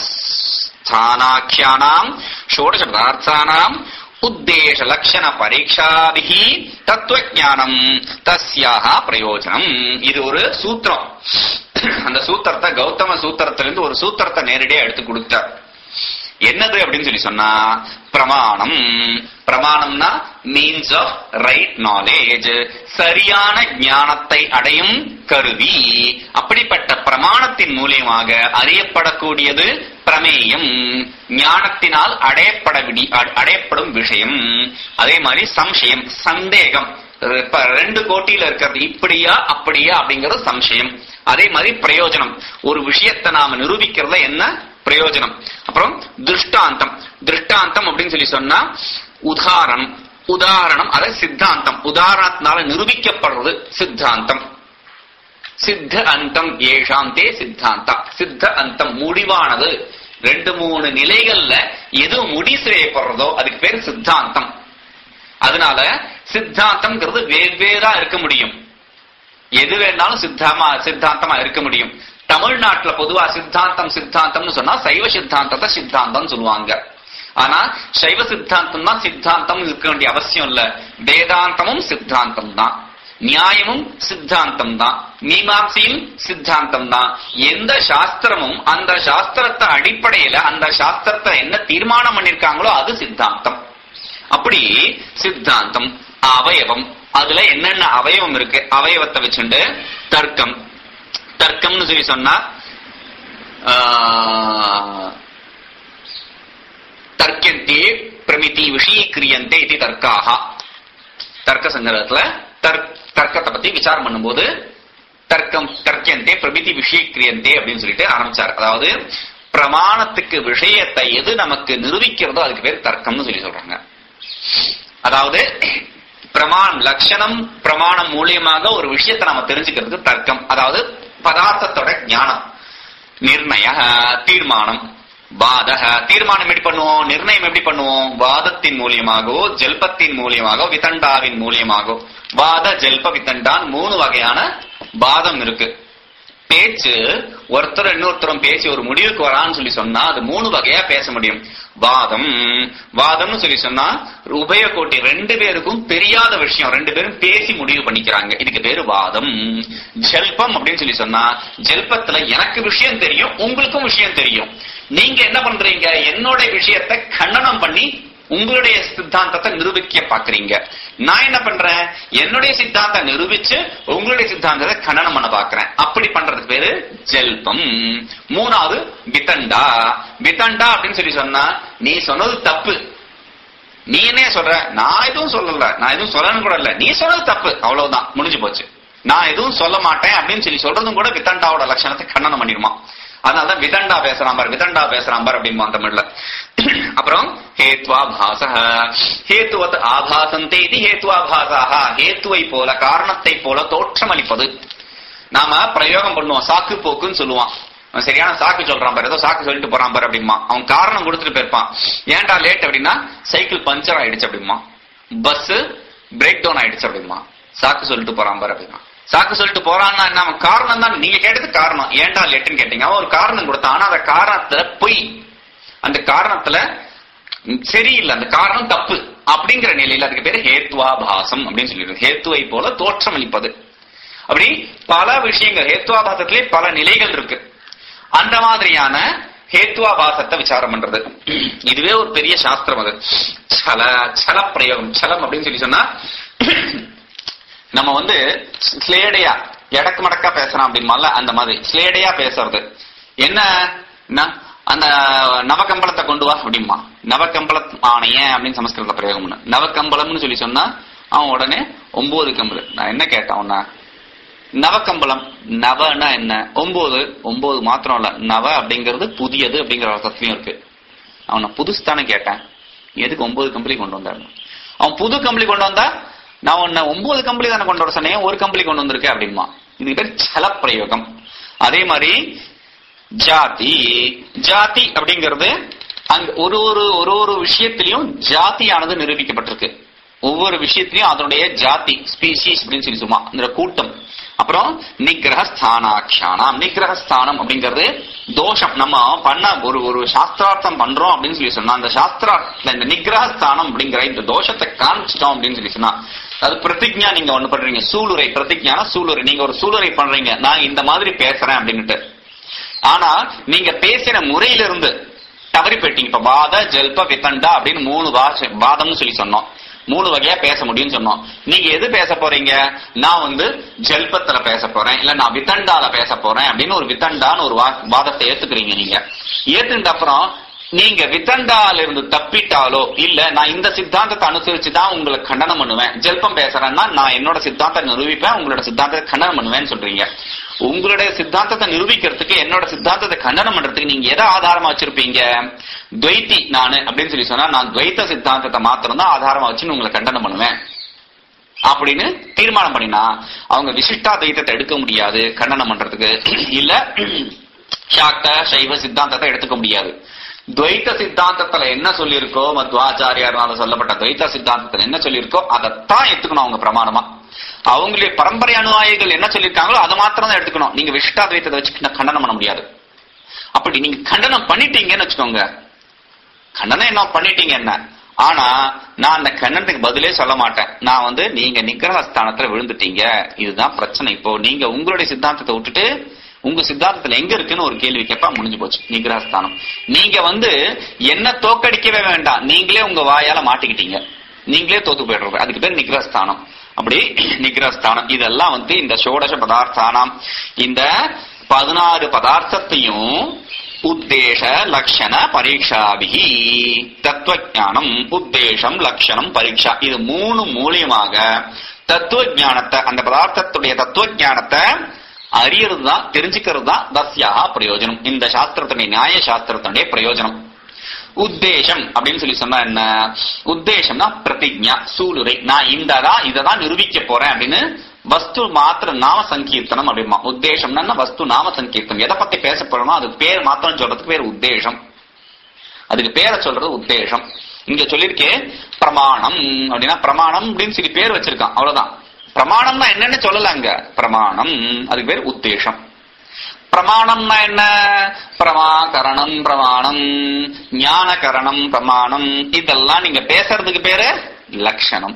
S2: ஸ்தானாख्यानां ஷோடச பதார்த்தானாம் உத்தேச லட்சண பரீட்சாபிஹி தத்துவஞானம் தஸ்யாஹ பிரயோஜனம். இது ஒரு சூத்திரம். அந்த சூத்திரத்தை கௌதம சூத்திரத்திலிருந்து ஒரு சூத்திரத்தை நேரடியா எடுத்து கொடுத்தார். என்னது அப்படின்னு சொன்னா பிரமாணம். பிரமாணம்னா மீன்ஸ் ஆஃப் ரைட் நாலேஜ், சரியான ஞானத்தை அடையும் கருவி. அப்படிப்பட்ட பிரமாணத்தின் மூலியமாக அறியப்படக்கூடியது பிரமேயம், ஞானத்தினால் அடையப்படும் விஷயம். அதே மாதிரி சம்சயம், சந்தேகம். 2 கோட்டியில இருக்கிறது இப்படியா அப்படியா அப்படிங்கிறது சம்சயம். அதே மாதிரி பிரயோஜனம், ஒரு விஷயத்தை நாம நிரூபிக்கிறதுல என்ன பிரயோஜனம். அப்புறம் திருஷ்டாந்தம். திருஷ்டாந்தம் அப்படின்னு சொன்னா உதாரணம். உதாரணம் அது சித்தாந்தம். உதாரணத்தினால நிரூபிக்கப்படுறது சித்தாந்தம். சித்த அந்தம் ஏஷாந்தே சித்தாந்தா. சித்த அந்தம் முடிவானது. 2-3 நிலைகள்ல எது முடிவு செய்யப்படுறதோ அதுக்கு பேர் சித்தாந்தம். அதனால சித்தாந்தம்ங்கிறது வெவ்வேறா இருக்க முடியும். எது வேணாலும் சித்தாந்தமா இருக்க முடியும். தமிழ்நாட்டுல பொதுவா சித்தாந்தம்னு சொன்னா சைவ சித்தாந்தத்தை சித்தாந்தம் சொல்லுவாங்க. ஆனா சைவ சித்தாந்தம் தான் சித்தாந்தம் இருக்க வேண்டிய அவசியம் இல்ல. வேதாந்தமும் சித்தாந்தம் தான், நியாயமும் சித்தாந்தம் தான், மீமாம்சையும் சித்தாந்தம் தான். எந்த சாஸ்திரமும் அந்த சாஸ்திரத்தை அடிப்படையில அந்த சாஸ்திரத்தை என்ன தீர்மானம் பண்ணிருக்காங்களோ அது சித்தாந்தம். அப்படி சித்தாந்தம் அவயவம். அதுல என்னென்ன அவயவம் இருக்கு, அவயவத்தை வச்சுண்டு தர்க்கம். தர்க்கம்னு சொன்னா தர்க்கந்தே பிரமிதி விஷயீக்கிரியந்தே இது தர்க்காக. தர்க்க சங்கிரகத்துல தர்க்கத்தை பத்தி விசாரம் பண்ணும்போது தர்க்கந்தே பிரமிதி விஷயீக்கிரியந்தே அப்படின்னு சொல்லிட்டு ஆரம்பிச்சார். அதாவது பிரமாணத்துக்கு விஷயத்தை எது நமக்கு நிரூபிக்கிறதோ அதுக்கு பேர் தர்க்கம்னு சொல்றாங்க. அதாவது லட்சணம் பிரமாணம் மூலியமாக ஒரு விஷயத்தை நாம தெரிஞ்சுக்கிறதுக்கு தர்க்கம். அதாவது பதார்த்தத்தோட ஞானம். நிர்ணய தீர்மானம். வாத தீர்மானம் எப்படி பண்ணுவோம், நிர்ணயம் எப்படி பண்ணுவோம், வாதத்தின் மூலியமாகவோ ஜல்பத்தின் மூலியமாகவோ விதண்டாவின் மூலியமாகவோ. வாத ஜல்ப விதண்டான் 3 வகையான வாதம் இருக்கு. பேச்சு ஒருத்தர் இன்னொருத்தரும் பேசி ஒரு முடிவுக்கு வரான்னு சொன்னா அது 3 வகையா பேச முடியும். வாதம்னு சொன்னா உபய கோட்டி 2 பேருக்கும் தெரியாத விஷயம் 2 பேரும் பேசி முடிவு பண்ணிக்கிறாங்க, இதுக்கு பேரு வாதம். ஜல்பம் அப்படின்னு சொன்னா ஜல்பத்துல எனக்கு விஷயம் தெரியும், உங்களுக்கும் விஷயம் தெரியும். நீங்க என்ன பண்றீங்க, என்னோட விஷயத்தை கண்டனம் பண்ணி உங்களுடைய சித்தாந்தத்தை நிரூபிக்க பாக்குறீங்க. நான் என்ன பண்றேன், என்னுடைய சித்தாந்தத்தை நிரூபிச்சு உங்களுடைய சித்தாந்தத்தை கண்டனம் பண்ண பாக்குறேன். அப்படி பண்றதுக்கு பேரு ஜல்பம். 3வது விதண்டா. விதண்டா அப்படின்னு சொன்னா நீ சொன்னது தப்பு, நீ என்ன சொல்ற, நான் எதுவும் சொல்லல, நான் எதுவும் சொல்லணும் கூட இல்ல, நீ சொன்னது தப்பு, அவ்வளவுதான், முடிஞ்சு போச்சு, நான் எதுவும் சொல்ல மாட்டேன் அப்படின்னு சொல்றதும் கூட விதண்டாவோட லட்சணத்தை கண்டனம் பண்ணிடுமா. அதனாலதான் விதண்டா பேசுறான் பார் அப்படிமா தமிழ்ல. அப்புறம் ஹேத்வாபாச. ஹேத்துவத் ஆபாசந்தே இது ஹேத்வாபாசாக. ஹேத்துவை போல காரணத்தை போல தோற்றமளிப்பது. நாம பிரயோகம் பண்ணுவோம், சாக்கு போக்குன்னு சொல்லுவான். சரியான சாக்கு சொல்றான் பாரு, ஏதோ சாக்கு சொல்லிட்டு போறான் பாரு அப்படிமா. அவன் காரணம் கொடுத்துட்டு போயிருப்பான். ஏன்டா லேட் அப்படின்னா சைக்கிள் பஞ்சர் ஆயிடுச்சு அப்படிமா, பஸ் பிரேக் டவுன் ஆயிடுச்சு அப்படிமா, சாக்கு சொல்லிட்டு போறான் பாரு அப்படிமா. சாக்கு சொல்லிட்டு போறான்னா நம்ம காரணம் தான், நீங்க கேட்டது காரணம், ஏன்டா லேட்டுன்னு கேட்டீங்க. அவன் ஒரு காரணம் கொடுத்தான், ஆனா அந்த காரணத்துல பொய், அந்த காரணத்துல சரியில்லை, அந்த காரணம் தப்பு அப்படிங்கிற நிலையில அதுக்கு பேரு ஹேத்வாபாசம் அப்படின்னு சொல்லிடுறது. ஹேத்துவை போல தோற்றமளிப்பது. அப்படி பல விஷயங்கள் ஹேத்வாபாசத்திலே பல நிலைகள் இருக்கு. அந்த மாதிரியான ஹேத்வாபாசத்தை விசாரம் பண்றது இதுவே ஒரு பெரிய சாஸ்திரம். அது சல பிரயோகம். சலம் அப்படின்னு சொல்லி சொன்னா நம்ம ஸ்லேடையா எடக்கு மடக்கா பேசலாம் அப்படின்மால அந்த மாதிரி ஸ்லேடையா பேசுறது. என்ன அந்த நவகம்பளத்தை கொண்டு வா அப்படிமா, நவகம்பள ஆணைய அப்படின்னு சமஸ்கிருத பிரயோகம். நவகம்பளம்னு சொல்லி சொன்னா அவன் உடனே 9 கம்பளம். நான் என்ன கேட்டேன் உன்ன, நவகம்பளம் நவனா என்ன, 9 மாத்திரம் இல்ல, நவ அப்படிங்கிறது புதியது அப்படிங்கிற அர்த்தத்திலையும் இருக்கு. அவனை புதுசுதானே கேட்டேன், எதுக்கு 9 கம்பளி கொண்டு வந்தாரு? அவன் புது கம்பளி கொண்டு வந்தா நான் உன்ன 9 கம்பளி தானே கொண்டு வர சொன்னேன், ஒரு கம்பளி கொண்டு வந்திருக்கேன் அப்படிமா. இது பேர் சல பிரயோகம். அதே மாதிரி ஜாதி, ஜாதி அப்படிங்கிறது அங்க ஒரு விஷயத்திலையும் ஜாதியானது நிரூபிக்கப்பட்டிருக்கு. ஒவ்வொரு விஷயத்திலையும் அதனுடைய ஜாதி, ஸ்பீசிஸ் அப்படின்னு சொல்லி சும்மா இந்த கூட்டம். அப்புறம் நிகிரகஸ்தானாட்சானம், நிகிரகஸ்தானம் அப்படிங்கிறது தோஷம். நம்ம பண்ண ஒரு சாஸ்திரார்த்தம் பண்றோம் அப்படின்னு சொல்லி சொன்னா அந்த சாஸ்திரார்த்தத்துல இந்த நிகிரகஸ்தானம் அப்படிங்கிற இந்த தோஷத்தை காமிச்சிட்டோம் அப்படின்னு சொல்லி சொன்னா, அது பிரதிஜா. நீங்க ஒண்ணு பண்றீங்க, சூளுரை. பிரதிஜானா சூளுரை. நீங்க ஒரு சூளுரை பண்றீங்க, நான் இந்த மாதிரி பேசுறேன் அப்படின்னுட்டு. ஆனா நீங்க பேசின முறையிலிருந்து தவறி போயிட்டீங்க. இப்ப வாத, ஜல்ப, விதண்டா அப்படின்னு 3 வாதம்னு சொல்லி சொன்னோம். 3 வகையா பேச முடியும்னு சொன்னோம். நீங்க எது பேச போறீங்க? நான் ஜல்பத்துல பேச போறேன், இல்ல நான் விதண்டால பேச போறேன் அப்படின்னு ஒரு விதண்டான்னு ஒரு வாதத்தை ஏத்துக்கிறீங்க. நீங்க ஏத்துட்ட அப்புறம் நீங்க விதண்டால இருந்து தப்பிட்டாலோ, இல்ல நான் இந்த சித்தாந்தத்தை அனுசரிச்சுதான் உங்களை கண்டனம் பண்ணுவேன், ஜல்பம் பேசுறேன்னா நான் என்னோட சித்தாந்தத்தை நிரூபிப்பேன், உங்களோட சித்தாந்தத்தை கண்டனம் பண்ணுவேன்னு சொல்றீங்க. உங்களுடைய சித்தாந்தத்தை நிரூபிக்கிறதுக்கு, என்னோட சித்தாந்தத்தை கண்டனம் பண்றதுக்கு நீங்க எதை ஆதாரமா வச்சிருப்பீங்க? துவைத்தி நானு அப்படின்னு சொல்லி சொன்னா நான் துவைத்த சித்தாந்தத்தை மாத்திரம் தான் ஆதாரமா வச்சுன்னு உங்களை கண்டனம் பண்ணுவேன் அப்படின்னு தீர்மானம் பண்ணினா அவங்க விசிஷ்டா துவைத்தத்தை எடுக்க முடியாது கண்டனம் பண்றதுக்கு. இல்ல சாக்த சைவ சித்தாந்தத்தை எடுத்துக்க முடியாது. துவைத்த சித்தாந்தத்துல என்ன சொல்லியிருக்கோ, மத்வாச்சாரியாரால சொல்லப்பட்ட துவைத்த சித்தாந்தத்துல என்ன சொல்லியிருக்கோ அதைத்தான் எடுத்துக்கணும் அவங்க பிரமாணமா. அவங்களுடைய பரம்பரை அனுயாயிகள் என்ன சொல்லியிருக்காங்களோ அதை மாத்திரம் தான் எடுத்துக்கணும். நீங்க விசிஷ்டா துவைத்தத்தை வச்சு கண்டனம் பண்ண முடியாது. அப்படி நீங்க கண்டனம் பண்ணிட்டீங்கன்னு வச்சுக்கோங்க, கண்டனம் என்ன பண்ணிட்டீங்க என்ன, ஆனா நான் அந்த கண்டனத்துக்கு பதிலே சொல்ல மாட்டேன். நான் நீங்க நிகிரகஸ்தானத்துல விழுந்துட்டீங்க, இதுதான் பிரச்சனை. இப்போ நீங்க உங்களுடைய சித்தாந்தத்தை விட்டுட்டு உங்க சித்தாந்தத்துல எங்க இருக்குன்னு ஒரு கேள்வி கேட்பா, முடிஞ்சு போச்சு நிகிரகஸ்தானம். நீங்க என்ன தோக்கடிக்கவே வேண்டாம், நீங்களே உங்க வாயால மாட்டிக்கிட்டீங்க, நீங்களே தோத்து போயிடுறது. அதுக்கு பேர் நிகிரகஸ்தானம். அப்படி நிகிரகஸ்தானம் இதெல்லாம் இந்த ஷோடச பதார்த்தானாம், இந்த 16 பதார்த்தத்தையும் உத்தேச லட்சண பரீட்சாபிஹி, தத்துவஞானம், உத்தேசம், லட்சணம், பரீட்சா, இது 3 மூலியமாக தத்துவஞானத்தை, அந்த பதார்த்தத்துடைய தத்துவஞானத்தை அறியறது தான், தெரிஞ்சுக்கிறது தான் தஸ்யா பிரயோஜனம். இந்த சாஸ்திரத்துடைய நியாய சாஸ்திரத்துடைய பிரயோஜனம். உத்தேசம் அப்படின்னு சொல்லி சொன்னா என்ன? உத்தேசம்னா பிரதிஜா, சூளுரை. நான் இததான் நிரூபிக்க போறேன் அப்படின்னு வஸ்து மாத்திர நாம சங்கீர்த்தனம் அப்படிமா. உத்தேசம்னா வஸ்து நாம சங்கீர்த்தனம். எதை பத்தி பேச போறோமோ அதுக்கு பேர் மாத்திரம் சொல்றதுக்கு பேர் உத்தேசம். அதுக்கு பேரை சொல்றது உத்தேசம். இங்க சொல்லிருக்கே பிரமாணம் அப்படின்னா, பிரமாணம் அப்படின்னு சொல்லி பேர் வச்சிருக்கான், அவ்வளவுதான். பிரமாணம்னா என்னன்னு சொல்லல அங்க. பிரமாணம் அதுக்கு பேர் உத்தேசம். பிரமாணம்னா என்ன? பிரமாகரணம் பிரமாணம், ஞானகரணம் பிரமாணம், இதெல்லாம் நீங்க பேசுறதுக்கு பேரு லட்சணம்,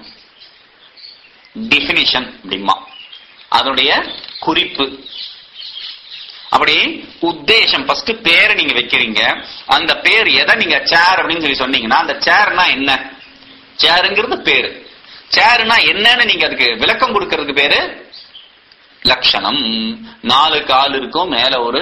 S2: டிஃபினிஷன் அப்படிமா, அதனுடைய குறிப்பு. அப்படி உத்தேசம் ஃபர்ஸ்ட் பேரை நீங்க வைக்கிறீங்க. அந்த பேர் எதை நீங்க சேர் அப்படின்னு சொல்லி சொன்னீங்கன்னா, அந்த சேர்னா என்ன? சேருங்கிறது பேரு. சேர்னா என்னன்னு நீங்க அதுக்கு விளக்கம் கொடுக்கறதுக்கு பேரு லட்சணம். 4 கால் இருக்கும், மேல ஒரு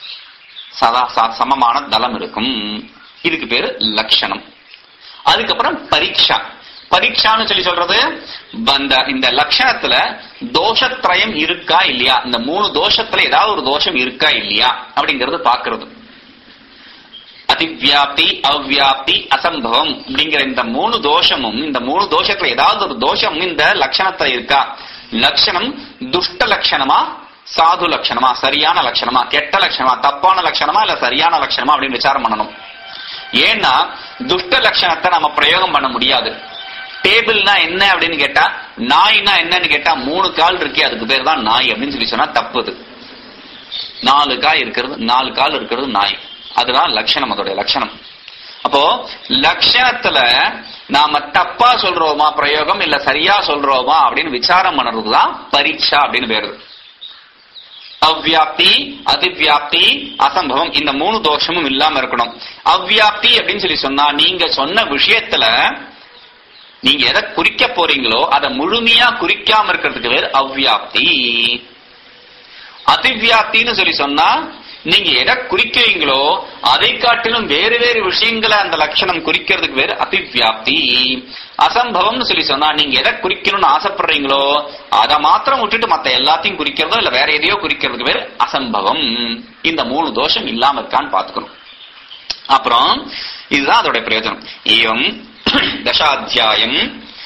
S2: சமமான தளம் இருக்கும், இதுக்கு பேரு லட்சணம். அதுக்கப்புறம் பரீட்சா. பரீட்சான்னு சொல்லி சொல்றது இந்த லட்சணத்துல தோஷத்ரயம் இருக்கா இல்லையா, இந்த 3 தோஷத்துல ஏதாவது ஒரு தோஷம் இருக்கா இல்லையா அப்படிங்கறது பாக்குறது. அதிவியாப்தி, அவ்வியாப்தி, அசம்பவம் அப்படிங்கிற இந்த 3 தோஷமும், இந்த 3 தோஷத்துல ஏதாவது ஒரு தோஷம் இந்த லட்சணத்துல இருக்கா. லட்சணம் துஷ்ட லட்சணமா, சாது லட்சணமா, சரியான லட்சணமா, கெட்ட லட்சணமா, தப்பான லட்சணமா, இல்ல சரியான லட்சணமா அப்படின்னு விசாரம் பண்ணணும். ஏன்னா துஷ்ட லட்சணத்தை நம்ம பிரயோகம் பண்ண முடியாது. டேபிள்னா என்ன அப்படின்னு கேட்டா, நாய்னா என்னன்னு கேட்டா, 3 கால் இருக்கே அதுக்கு பேர் தான் நாய் அப்படின்னு சொல்லி சொன்னா தப்புது. 4 கால் இருக்கிறது நாய், அதுதான் லட்சணம், அதோடைய லட்சணம். அப்போ லட்சணத்துல நாம தப்பா சொல்றோமா பிரயோகம், இல்ல சரியா சொல்றோமா அப்படின்னு விசாரம் பண்றதுதான் பரீட்சா அப்படின்னு பேரு. அவ்வியாப்தி, அதிவியாப்தி, அசம்பவம், இந்த 3 தோஷமும் இல்லாம இருக்கணும். அவ்வியாப்தி அப்படின்னு சொல்லி சொன்னா நீங்க சொன்ன விஷயத்துல நீங்க எதை குறிக்க போறீங்களோ அதை முழுமையா குறிக்காம இருக்கிறதுக்கு பேர் அவ்வியாப்தி. அதிவியாப்தின்னு சொல்லி சொன்னா நீங்க எதை குறிக்கிறீங்களோ அதை காட்டிலும் வேறு வேறு விஷயங்களை அந்த லட்சணம் குறிக்கிறதுக்கு பேர் அதிவியாப்தி. அசம்பவம்னு சொல்லி சொன்னா நீங்க எதை குறிக்கணும்னு ஆசைப்படுறீங்களோ அதை மாத்திரம் விட்டுட்டு மத்த எல்லாத்தையும் குறிக்கிறதோ இல்ல வேற எதையோ குறிக்கிறதுக்கு பேர் அசம்பவம். இந்த 3 தோஷம் இல்லாம இருக்கான்னு பாத்துக்கணும். அப்புறம் இதுதான் அதோட பிரயோஜனம். ஏவம் தசாத்தியாயம்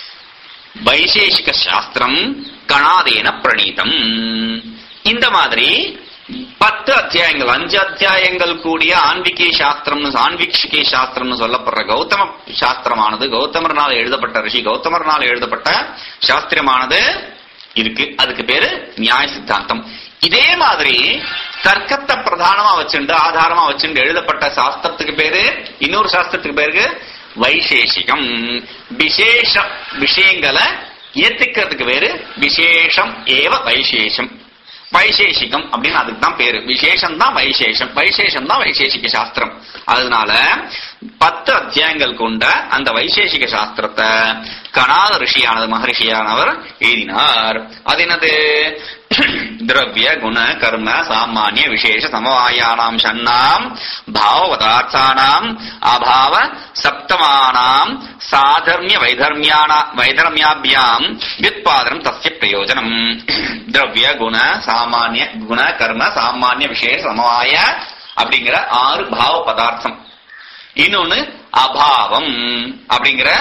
S2: வைசேஷிக சாஸ்திரம் கணாதேன பிரணீதம். இந்த மாதிரி 10 அத்தியாயங்கள், 5 அத்தியாயங்கள் கூடிய ஆன்விகே சாஸ்திரம்னு சொல்லப்படுற கௌதம சாஸ்திரமானது, கௌதமர்னால எழுதப்பட்ட ரிஷி கௌதமர்னால எழுதப்பட்ட சாஸ்திரமானது இருக்கு. அதுக்கு பேரு நியாய சித்தாந்தம். இதே மாதிரி தர்க்கத்தை பிரதானமா வச்சுண்டு ஆதாரமா வச்சுண்டு எழுதப்பட்ட சாஸ்திரத்துக்கு பேரு, இன்னொரு சாஸ்திரத்துக்கு பேருக்கு வைசேஷிகம். விசேஷ விஷயங்களை ஏத்துக்கிறதுக்கு பேரு விசேஷம் ஏவ வைசேஷம். வைசேஷிகம் அப்படின்னு அதுக்கு தான் பேரு. விசேஷம் தான் வைசேஷம், வைசேஷம் தான் வைசேஷிக சாஸ்திரம். அதனால 10 அத்தியாயங்கள் கொண்ட அந்த வைசேஷிக சாஸ்திரத்தை கணாத ரிஷியானது மகரிஷியானவர் எழுதினார். அது என்னது? திரவிய குண கர்ம சாமானிய விசேஷ சமவாயானாம் ஷண்ணாம் பாவ பதார்த்தானாம் அபாவ சப்தமானாம் சாதர்மிய வைதர்மியாபியாம் வித்பாதனம் தஸ்ய பிரயோஜனம். திரவிய குண சாமானிய குண கர்ம சாமானிய விசேஷ சமவாய அப்படிங்கிற 6 பாவ பதார்த்தம். இன்னொன்னு அபாவம் அப்படிங்கிற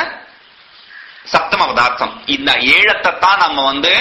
S2: சப்தம பதார்த்தம். இந்த 7 தான் நம்ம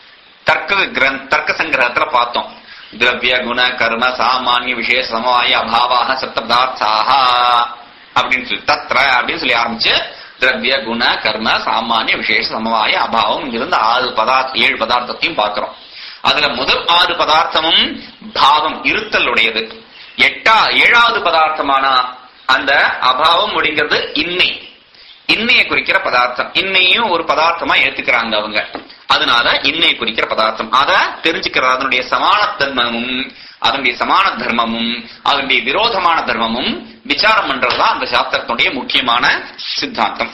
S2: தர்க்க சங்கிரகத்துல பார்த்தோம். திரவிய குண கர்ம சாமானிய விசேஷ சமவாய அபாவாக சப்த பதார்த்தாக அப்படின்னு சொல்லி தத்ர அப்படின்னு சொல்லி ஆரம்பிச்சு திரவிய குண கர்ம சாமானிய விசேஷ சமவாய அபாவம் இங்கிருந்து 7 பதார்த்தத்தையும் பார்க்கிறோம். அதுல முதல் 6 பதார்த்தமும் பாவம் இருத்தல் உடையது. 7வது பதார்த்தமான அந்த அபாவம் அப்படிங்கிறது இன்னைய குறிக்கிற பதார்த்தம். இன்னையும் ஒரு பதார்த்தமா ஏத்துக்கிறாங்க அவங்க. அதனால இன்னைய குறிக்கிற பதார்த்தம் அத தெரிஞ்சுக்கிறது. அதனுடைய சமான தர்மமும் அதனுடைய சமான தர்மமும் அதனுடைய விரோதமான தர்மமும் விசாரம் பண்றதுதான் அந்த சாஸ்திரத்தினுடைய முக்கியமான சித்தாந்தம்.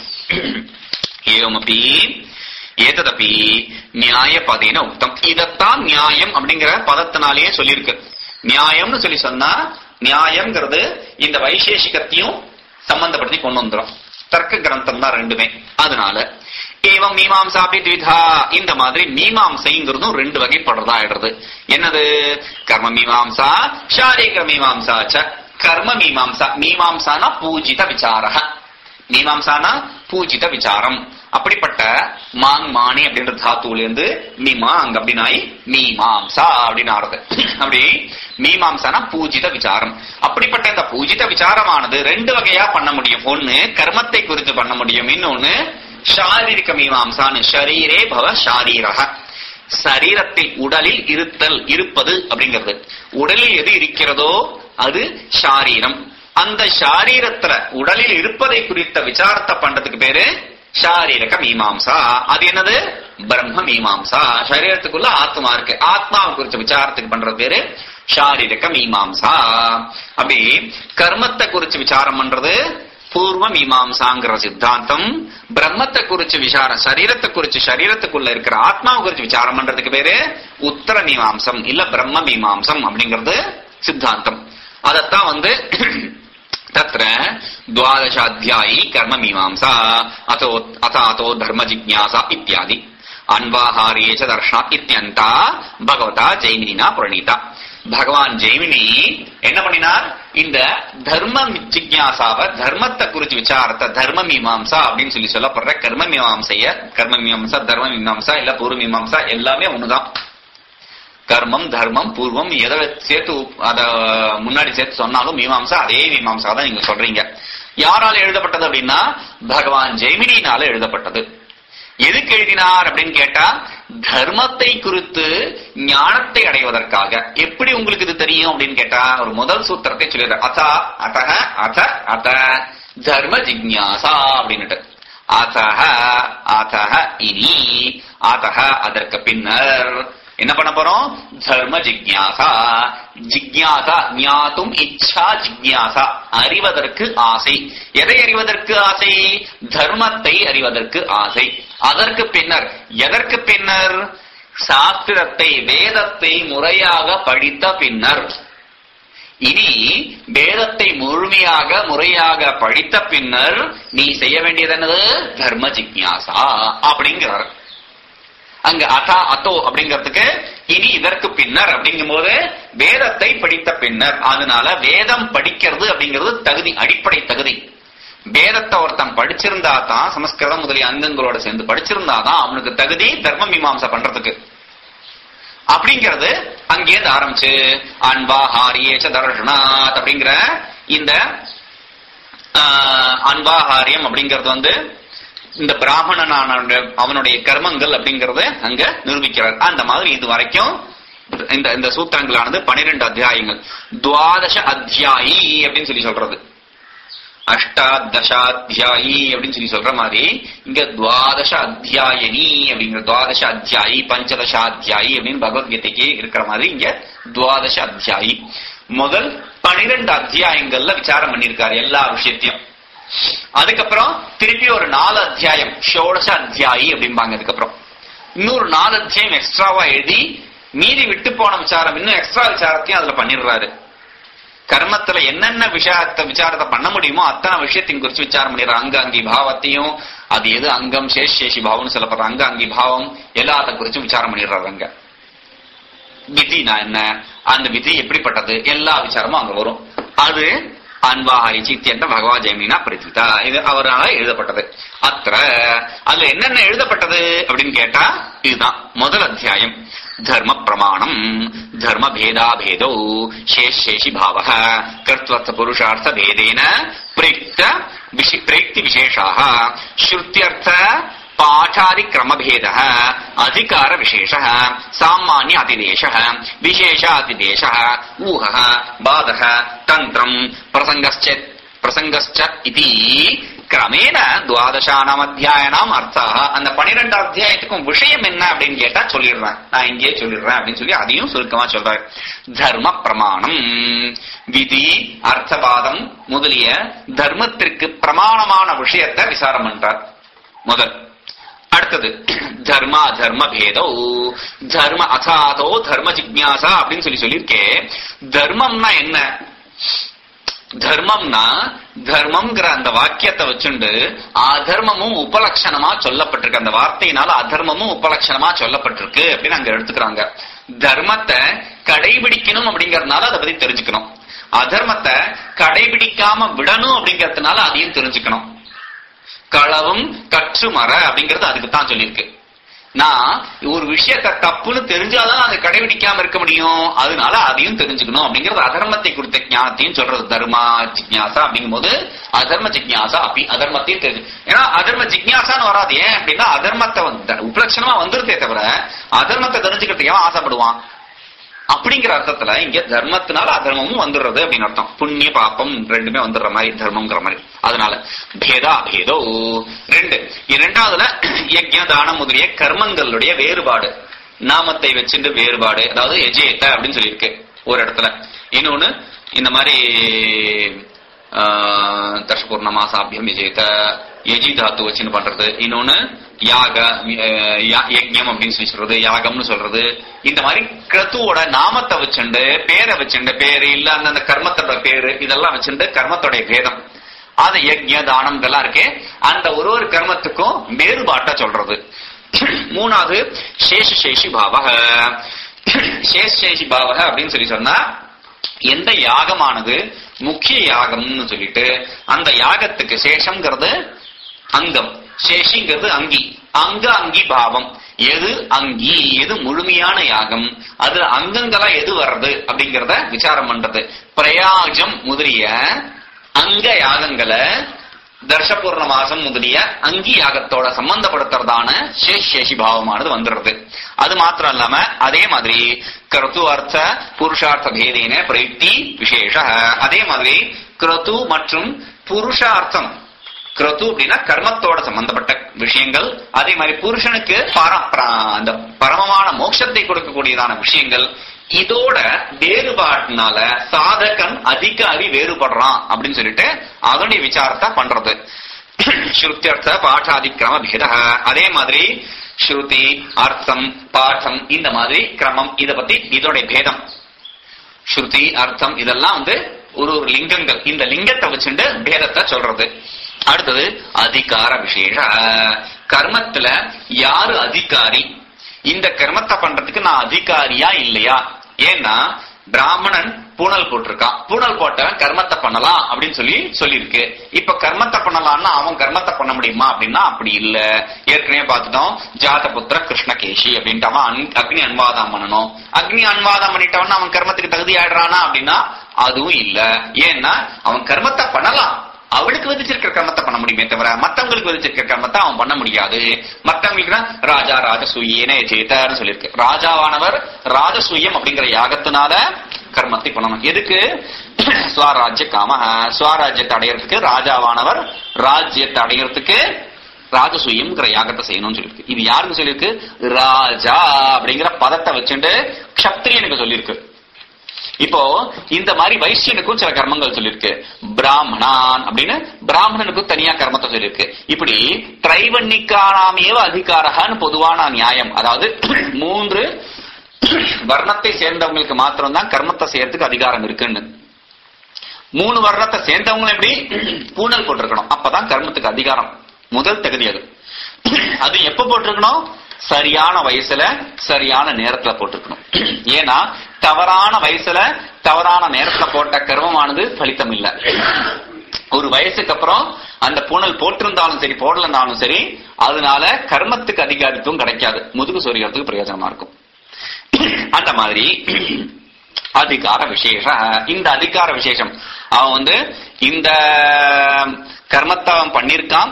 S2: ஏவமபி ஏததபி நியாய பதேன உக்தம். இதத்தான் நியாயம் அப்படிங்கிற பதத்தினாலேயே சொல்லியிருக்கு. நியாயம்னு சொல்லி சொன்னா நியாயம்ங்கிறது இந்த வைசேஷிகத்தையும் சம்பந்தப்படுத்தி கொண்டு வந்துடும். தர்க்க கிரந்தம் தான் ரெண்டுமே. அதனால ஏவம் மீமாம்சா த்விதா, இந்த மாதிரி மீமாம்சைங்கிறதும் 2 வகைப்படுறதா ஆயிடுறது. என்னது? கர்ம மீமாம்சா, சாரீக மீமாம்சா. கர்ம மீமாம்சா, மீமாம்சானா பூஜித விசார, மீமாம்சானா பூஜித விசாரம். அப்படிப்பட்ட மாங் மானி அப்படின்ற தாத்துல இருந்து மீமாங் அப்படின்னாய் மீமாம்சா அப்படின்னு ஆறுது. அப்படி மீமாம்சானா பூஜித விசாரம். அப்படிப்பட்ட இந்த பூஜித விசாரமானது 2 வகையா பண்ண முடியும். ஒண்ணு கர்மத்தை குறித்து பண்ண முடியும், இன்னொன்னு ஷாரீரிக மீமாம்சான்னு ஷரீரே பவ ஷாரீரக, சரீரத்தில் உடலில் இருப்பது அப்படிங்கிறது. உடலில் எது இருக்கிறதோ அது ஷாரீரம். அந்த ஷாரீரத்துல உடலில் இருப்பதை குறித்த விசாரத்தை பண்றதுக்கு பேரு ஷாரீரக மீமாம்சா. அது என்னது? பிரம்ம மீமாம்சா. சரீரத்துக்குள்ள ஆத்மா இருக்கு, ஆத்மாவை குறிச்ச விசாரத்துக்கு பண்றது பேரு ஷாரீரக மீமாம்சா. அப்படி கர்மத்தை குறிச்சு விசாரம் பண்றது பூர்வ மீமாம்சாங்கிற சித்தாந்தம். பிரம்மத்தை குறிச்சு விசாரம், சரீரத்தை குறிச்சு சரீரத்துக்குள்ள இருக்கிற ஆத்மாவை குறிச்சு விசாரம் பண்றதுக்கு பேரு உத்தர மீமாம்சம் இல்ல பிரம்ம மீமாம்சம் அப்படிங்கிறது சித்தாந்தம். அதத்தான் தத்ர துவாதசாத்தியாயி கர்ம மீமாம்சா அதோ தர்ம ஜிக்ஞாசா இத்தியாதி அன்வாஹாரியேச்ச தர்ஷனாத் இத்யந்தா பகவதா ஜெய்மினினா புரணீதா. பகவான் ஜெய்மினி என்ன பண்ணினார்? இந்த தர்ம ஜிக்ஞாசாவை, தர்மத்தை குறிச்சு விசாரத்தை தர்ம மீமாம்சா அப்படின்னு சொல்லப்படுற கர்ம மீமாம்சைய, கர்ம மீமாம்சா தர்ம மீமாம்சா இல்ல பூர்வ மீமாம்சா எல்லாமே ஒண்ணுதான். கர்மம் தர்மம் பூர்வம் எதை சேர்த்து அத முன்னாடி சேர்த்து சொன்னாலும் மீமாம்சா அதே மீமாம்சா தான் நீங்க சொல்றீங்க. யாரால எழுதப்பட்டது அப்படின்னா பகவான் ஜெய்மினியினால எழுதப்பட்டது. எதுக்கு எழுதினார் அப்படின்னு கேட்டா தர்மத்தை குறித்து ஞானத்தை அடைவதற்காக. எப்படி உங்களுக்கு இது தெரியும் அப்படின்னு கேட்டா ஒரு முதல் சூத்திரத்தை சொல்லிடுற அத அத அத அத தர்ம ஜிக்ஞாசா அப்படின்னுட்டு அதஹ அதஹ இனி அதஹ அதற்கு பின்னர் என்ன பண்ண போறோம்? தர்ம ஜிக்ஞாசா. ஜிக்ஞாசா ஞாத்தும் இச்சா ஜிக்ஞாசா, அறிவதற்கு ஆசை. எதை அறிவதற்கு ஆசை? தர்மத்தை அறிவதற்கு ஆசை. அதற்கு பின்னர், எதற்கு பின்னர்? சாஸ்திரத்தை, வேதத்தை முறையாக படித்த பின்னர். இனி வேதத்தை முறையாக படித்த பின்னர் நீ செய்ய வேண்டியது என்னது? தர்ம ஜிக்ஞாசா அப்படிங்கிறார். அங்க அதோ அப்படிங்கிறதுக்கு இனி இதற்கு பின்னர் அப்படிங்கும் போது வேதத்தை படித்த பின்னர். அதனால வேதம் படிக்கிறது அப்படிங்கிறது தகுதி, அடிப்படை தகுதி. வேதத்தை ஒருத்தன் படிச்சிருந்தா தான், சமஸ்கிருதம் முதலிய அங்கங்களோட சேர்ந்து படிச்சிருந்தாதான் அவனுக்கு தகுதி தர்ம மீமாம்சை பண்றதுக்கு. அப்படிங்கிறது அங்கேருந்து ஆரம்பிச்சு அன்வாஹாரியேச்ச தர்ஷனாத் அப்படிங்கிற இந்த அன்வாஹாரியம் அப்படிங்கிறது இந்த பிராமணனான அவனுடைய கர்மங்கள் அப்படிங்கறத அங்க நிரூபிக்கிறார். அந்த மாதிரி இது வரைக்கும் இந்த சூத்திரங்களானது 12 அத்தியாயங்கள். 12 அத்தியாயி அப்படின்னு சொல்லி சொல்றது, அஷ்டாதசாத்தியாயி அப்படின்னு சொல்லி சொல்ற மாதிரி இங்க 12 அத்தியாயினி அப்படிங்கிற 12 அத்தியாயி, பஞ்சதசாத்தியாயி அப்படின்னு பகவத்கீதைக்கு இருக்கிற மாதிரி இங்க 12 அத்தியாயி. முதல் 12 அத்தியாயங்கள்ல விசாரம் பண்ணிருக்காரு எல்லா விஷயத்தையும். அதுக்கப்புறம் திருப்பி ஒரு 4 அத்தியாயம், ஷோடச அத்தியாயி அப்படிம்பாங்க. அதுக்கப்புறம் இன்னொரு 4 அத்தியாயம் எக்ஸ்ட்ராவா எழுதி மீறி விட்டு போன விசாரம், இன்னும் எக்ஸ்ட்ரா விசாரத்தையும் அதுல பண்ணிடுறாரு. கர்மத்துல என்னென்ன விசாரத்தை பண்ண முடியுமோ அத்தனை விஷயத்தையும் குறிச்சு விசாரம் பண்ணிடுற. அங்க அங்கி பாவத்தையும், அது எது அங்கம், சேஷி பாவம்னு சொல்லப்படுற அங்க அங்கி பாவம் எல்லாத்த குறிச்சும் விசாரம் பண்ணிடுறாரு. அங்க விதினா என்ன, அந்த விதி எப்படிப்பட்டது, எல்லா விசாரமும் அங்க வரும். அது அன்வாஹாரி சித்தியந்த பகவா ஜெயமினா பிரதிதா, இது அவரால் எழுதப்பட்டது. அத்திர அதுல என்னென்ன எழுதப்பட்டது அப்படின்னு கேட்டா இதுதான் முதல் அத்தியாயம். தர்ம பிரமாணம், தர்ம பேதா பேதோ, சேஷி பாவ, கர்த்வர்த்த புருஷார்த்த பேதேன பிரேக்தி விசேஷாः, ஸ்ருத்யர்த்த பாட்டாதி கிரமபேத, அதிகார விசேஷ, சாமானிய அதிதேச, விசேஷ அதிதேச, ஊஹ, பாதக, தந்திரம், பிரசங்கஸ்ச இதி கிரமேண 12 அத்தியாயம் அர்த்தா. அந்த 12 அத்தியாயத்துக்கும் விஷயம் என்ன அப்படின்னு கேட்டா சொல்லிடுறேன், நான் இங்கே சொல்லிடுறேன் அப்படின்னு சொல்லி அதையும் சுருக்கமா சொல்றாரு. தர்ம பிரமாணம், விதி, அர்த்தவாதம் முதலிய தர்மத்திற்கு பிரமாணமான விஷயத்தை விசாரம் பண்றார் முதல். அடுத்தது தர்மா தர்ம பேதோ, தர்ம அசாதோ தர்ம ஜிக்ஞாசா அப்படின்னு சொல்லியிருக்கே. தர்மம்னா என்ன? தர்மம்னா தர்மம்ங்கிற அந்த வாக்கியத்தை வச்சுண்டு அதர்மமும் உபலட்சணமா சொல்லப்பட்டிருக்கு. அந்த வார்த்தையினால அதர்மமும் உபலட்சணமா சொல்லப்பட்டிருக்கு அப்படின்னு அங்க எடுத்துக்கிறாங்க. தர்மத்தை கடைபிடிக்கணும் அப்படிங்கறதுனால அதை பத்தி தெரிஞ்சுக்கணும், அதர்மத்தை கடைபிடிக்காம விடணும் அப்படிங்கறதுனால அதையும் தெரிஞ்சுக்கணும். களவும் கற்று மர அப்படிங்கறது அதுக்கு தான் சொல்லியிருக்கு. நான் ஒரு விஷயத்த தப்புன்னு தெரிஞ்சாதான் அதை கடைபிடிக்காம இருக்க முடியும், அதனால அதையும் தெரிஞ்சுக்கணும் அப்படிங்கறது அதர்மத்தை குறித்த ஞானத்தையும் சொல்றது தர்மா ஜிக்ஞாசா அப்படிங்கும் போது அதர்ம ஜிக்ஞாசா அப்படி அதர்மத்தையும் தெரிஞ்சு. ஏன்னா அதர்ம ஜிக்ஞாசான்னு வராது. ஏன் அப்படின்னா அதர்மத்தை உபலட்சணமா வந்துருதே தவிர அதர்மத்தை தெரிஞ்சுக்கிறதுக்கு ஆசைப்படுவான் அப்படிங்கிற அர்த்தத்துல இங்க தர்மத்தினால அதர்மமும் வந்துடுறது அப்படின்னு அர்த்தம். புண்ணிய பாப்பம் ரெண்டுமே வந்துடுற மாதிரி தர்மம்ங்கிற மாதிரி. அதனால பேதா பேதோ 2. இரண்டாவதுல யஜ்ஞ தானம் முதலிய கர்மங்களுடைய வேறுபாடு, நாமத்தை வச்சுட்டு வேறுபாடு, அதாவது எஜேத அப்படின்னு சொல்லியிருக்கு ஒரு இடத்துல. இன்னொன்னு இந்த மாதிரி தர்ஷபூர்ணமா சாபியம் எஜேத, எஜி தாத்து வச்சுன்னு பண்றது. இன்னொன்னு யஜ்ஞம் அப்படின்னு சொல்லி சொல்றது, யாகம்னு சொல்றது. இந்த மாதிரி கிரத்துவோட நாமத்தை வச்சுண்டு, பேரை வச்சுண்டு, பேரு இல்ல அந்த கர்மத்தோட பேரு இதெல்லாம் வச்சுண்டு கர்மத்தோட பேதம், அது யஜ்ஞ தானம் இதெல்லாம் இருக்கே, அந்த ஒரு கர்மத்துக்கும் வேறுபாட்டை சொல்றது. 3வது சேஷி பாவக. சேஷி பாவக அப்படின்னு சொல்லி சொன்னா எந்த யாகமானது முக்கிய யாகம்னு சொல்லிட்டு அந்த யாகத்துக்கு சேஷம்ங்கிறது அங்கம், சேஷிங்கிறது அங்கி, அங்கி பாவம். எது அங்கி, எது முழுமையான யாகம், அதுல அங்கங்களா எது வர்றது அப்படிங்கறத விசாரம் பண்றது. பிரயாஜம் முதலிய அங்க யாகங்களை தர்ஷபூர்ண மாசம் முதலிய அங்கி யாகத்தோட சம்பந்தப்படுத்துறதான சேஷி பாவமானது வந்துடுறது. அது மாத்திரம் இல்லாம அதே மாதிரி கிரது அர்த்த புருஷார்த்த பேதேன பிரயுக்தி விசேஷ, அதே மாதிரி கிரது மற்றும் புருஷார்த்தம் கிரது அப்படின்னா கர்மத்தோட சம்பந்தப்பட்ட விஷயங்கள். அதே மாதிரி புருஷனுக்கு அந்த பரமமான மோட்சத்தை கொடுக்கக்கூடியதான விஷயங்கள். இதோட வேறுபாட்டினால சாதகன் அதிகாரி வேறுபடுறான் அப்படின்னு சொல்லிட்டு அதனுடைய விசாரத்தை பண்றது. ஸ்ருத்தியர்த்த பாட்டாதிக்கிரம பேத. அதே மாதிரி ஸ்ருதி, அர்த்தம், பாடம் இந்த மாதிரி கிரமம், இத பத்தி இதோடைய பேதம். ஸ்ருதி, அர்த்தம் இதெல்லாம் ஒரு லிங்கங்கள். இந்த லிங்கத்தை வச்சுட்டு பேதத்தை சொல்றது. அடுத்தது அதிகார விசேஷ. கர்மத்துல யாரு அதிகாரி, இந்த கர்மத்தை பண்றதுக்கு நான் அதிகாரியா இல்லையா? ஏன்னா பிராமணன் பூணல் போட்டிருக்கான், பூணல் போட்டவன் கர்மத்தை பண்ணலாம் அப்படின்னு சொல்லியிருக்கு. இப்ப கர்மத்தை பண்ணலாம்னா அவன் கர்மத்தை பண்ண முடியுமா அப்படின்னா அப்படி இல்ல. ஏற்கனவே பார்த்துட்டோம், ஜாத புத்திர கிருஷ்ணகேஷி அப்படின்ட்டு அவன் அக்னி அன்வாதம் பண்ணணும். அக்னி அன்வாதம் பண்ணிட்டவன் அவன் கர்மத்துக்கு தகுதி ஆயிடுறானா அப்படின்னா அதுவும் இல்ல. ஏன்னா அவன் கர்மத்தை பண்ணலாம், அவனுக்கு விதிச்சிருக்கிற கர்மத்தை பண்ண முடியுமே தவிர மத்தவங்களுக்கு விதிச்சிருக்கிற கர்மத்தை அவன் பண்ண முடியாது. மத்தவங்களுக்கு ராஜா ராஜசூயேன ஜெயித்தார்னு சொல்லியிருக்கு. ராஜாவானவர் ராஜசூயம் அப்படிங்கிற யாகத்தினால கர்மத்தை பண்ணணும். எதுக்கு? ஸ்வராஜ்ய காம, ஸ்வராஜ்யத்தை அடையறதுக்கு ராஜாவானவர் ராஜ்யத்தை அடையறதுக்கு ராஜசூயம்ங்கிற யாகத்தை செய்யணும்னு சொல்லியிருக்கு. இது யாருக்கு சொல்லியிருக்கு? ராஜா அப்படிங்கிற பதத்தை வச்சுட்டு க்ஷத்ரியனுக்கு சொல்லியிருக்கு. இப்போ இந்த மாதிரி வைசியனுக்கும் சில கர்மங்கள் சொல்லிருக்கு. பிராமணான் அப்படின்னு பிராமணனுக்கும் தனியா கர்மத்தை சொல்லிருக்கு. இப்படி திரைவன்னிக்கானாமேவ அதிகாரகான்னு பொதுவான நியாயம். அதாவது 3 வர்ணத்தை சேர்ந்தவங்களுக்கு மாத்திரம்தான் கர்மத்தை செய்யறதுக்கு அதிகாரம் இருக்குன்னு. 3 வர்ணத்தை சேர்ந்தவங்களும் எப்படி பூணல் போட்டிருக்கணும், அப்பதான் கர்மத்துக்கு அதிகாரம். முதல் தகுதி அது. அது எப்ப போட்டிருக்கணும்? சரியான வயசுல சரியான நேரத்துல போட்டிருக்கணும். ஏன்னா தவறான வயசுல தவறான நேரத்துல போட்ட கர்மமானது பலித்தம் இல்ல. ஒரு வயசுக்கு அப்புறம் அந்த பூணல் போட்டிருந்தாலும் சரி போடலனாலும் சரி அதனால கர்மத்துக்கு அதிகாரித்துவம் கிடைக்காது, முதுகு சொரியறதுக்கு பிரயோஜனமா இருக்கும். அந்த மாதிரி அதிகார விசேஷ. இந்த அதிகார விசேஷம் அவன் இந்த கர்மத்தை அவன் பண்ணிருக்கான்,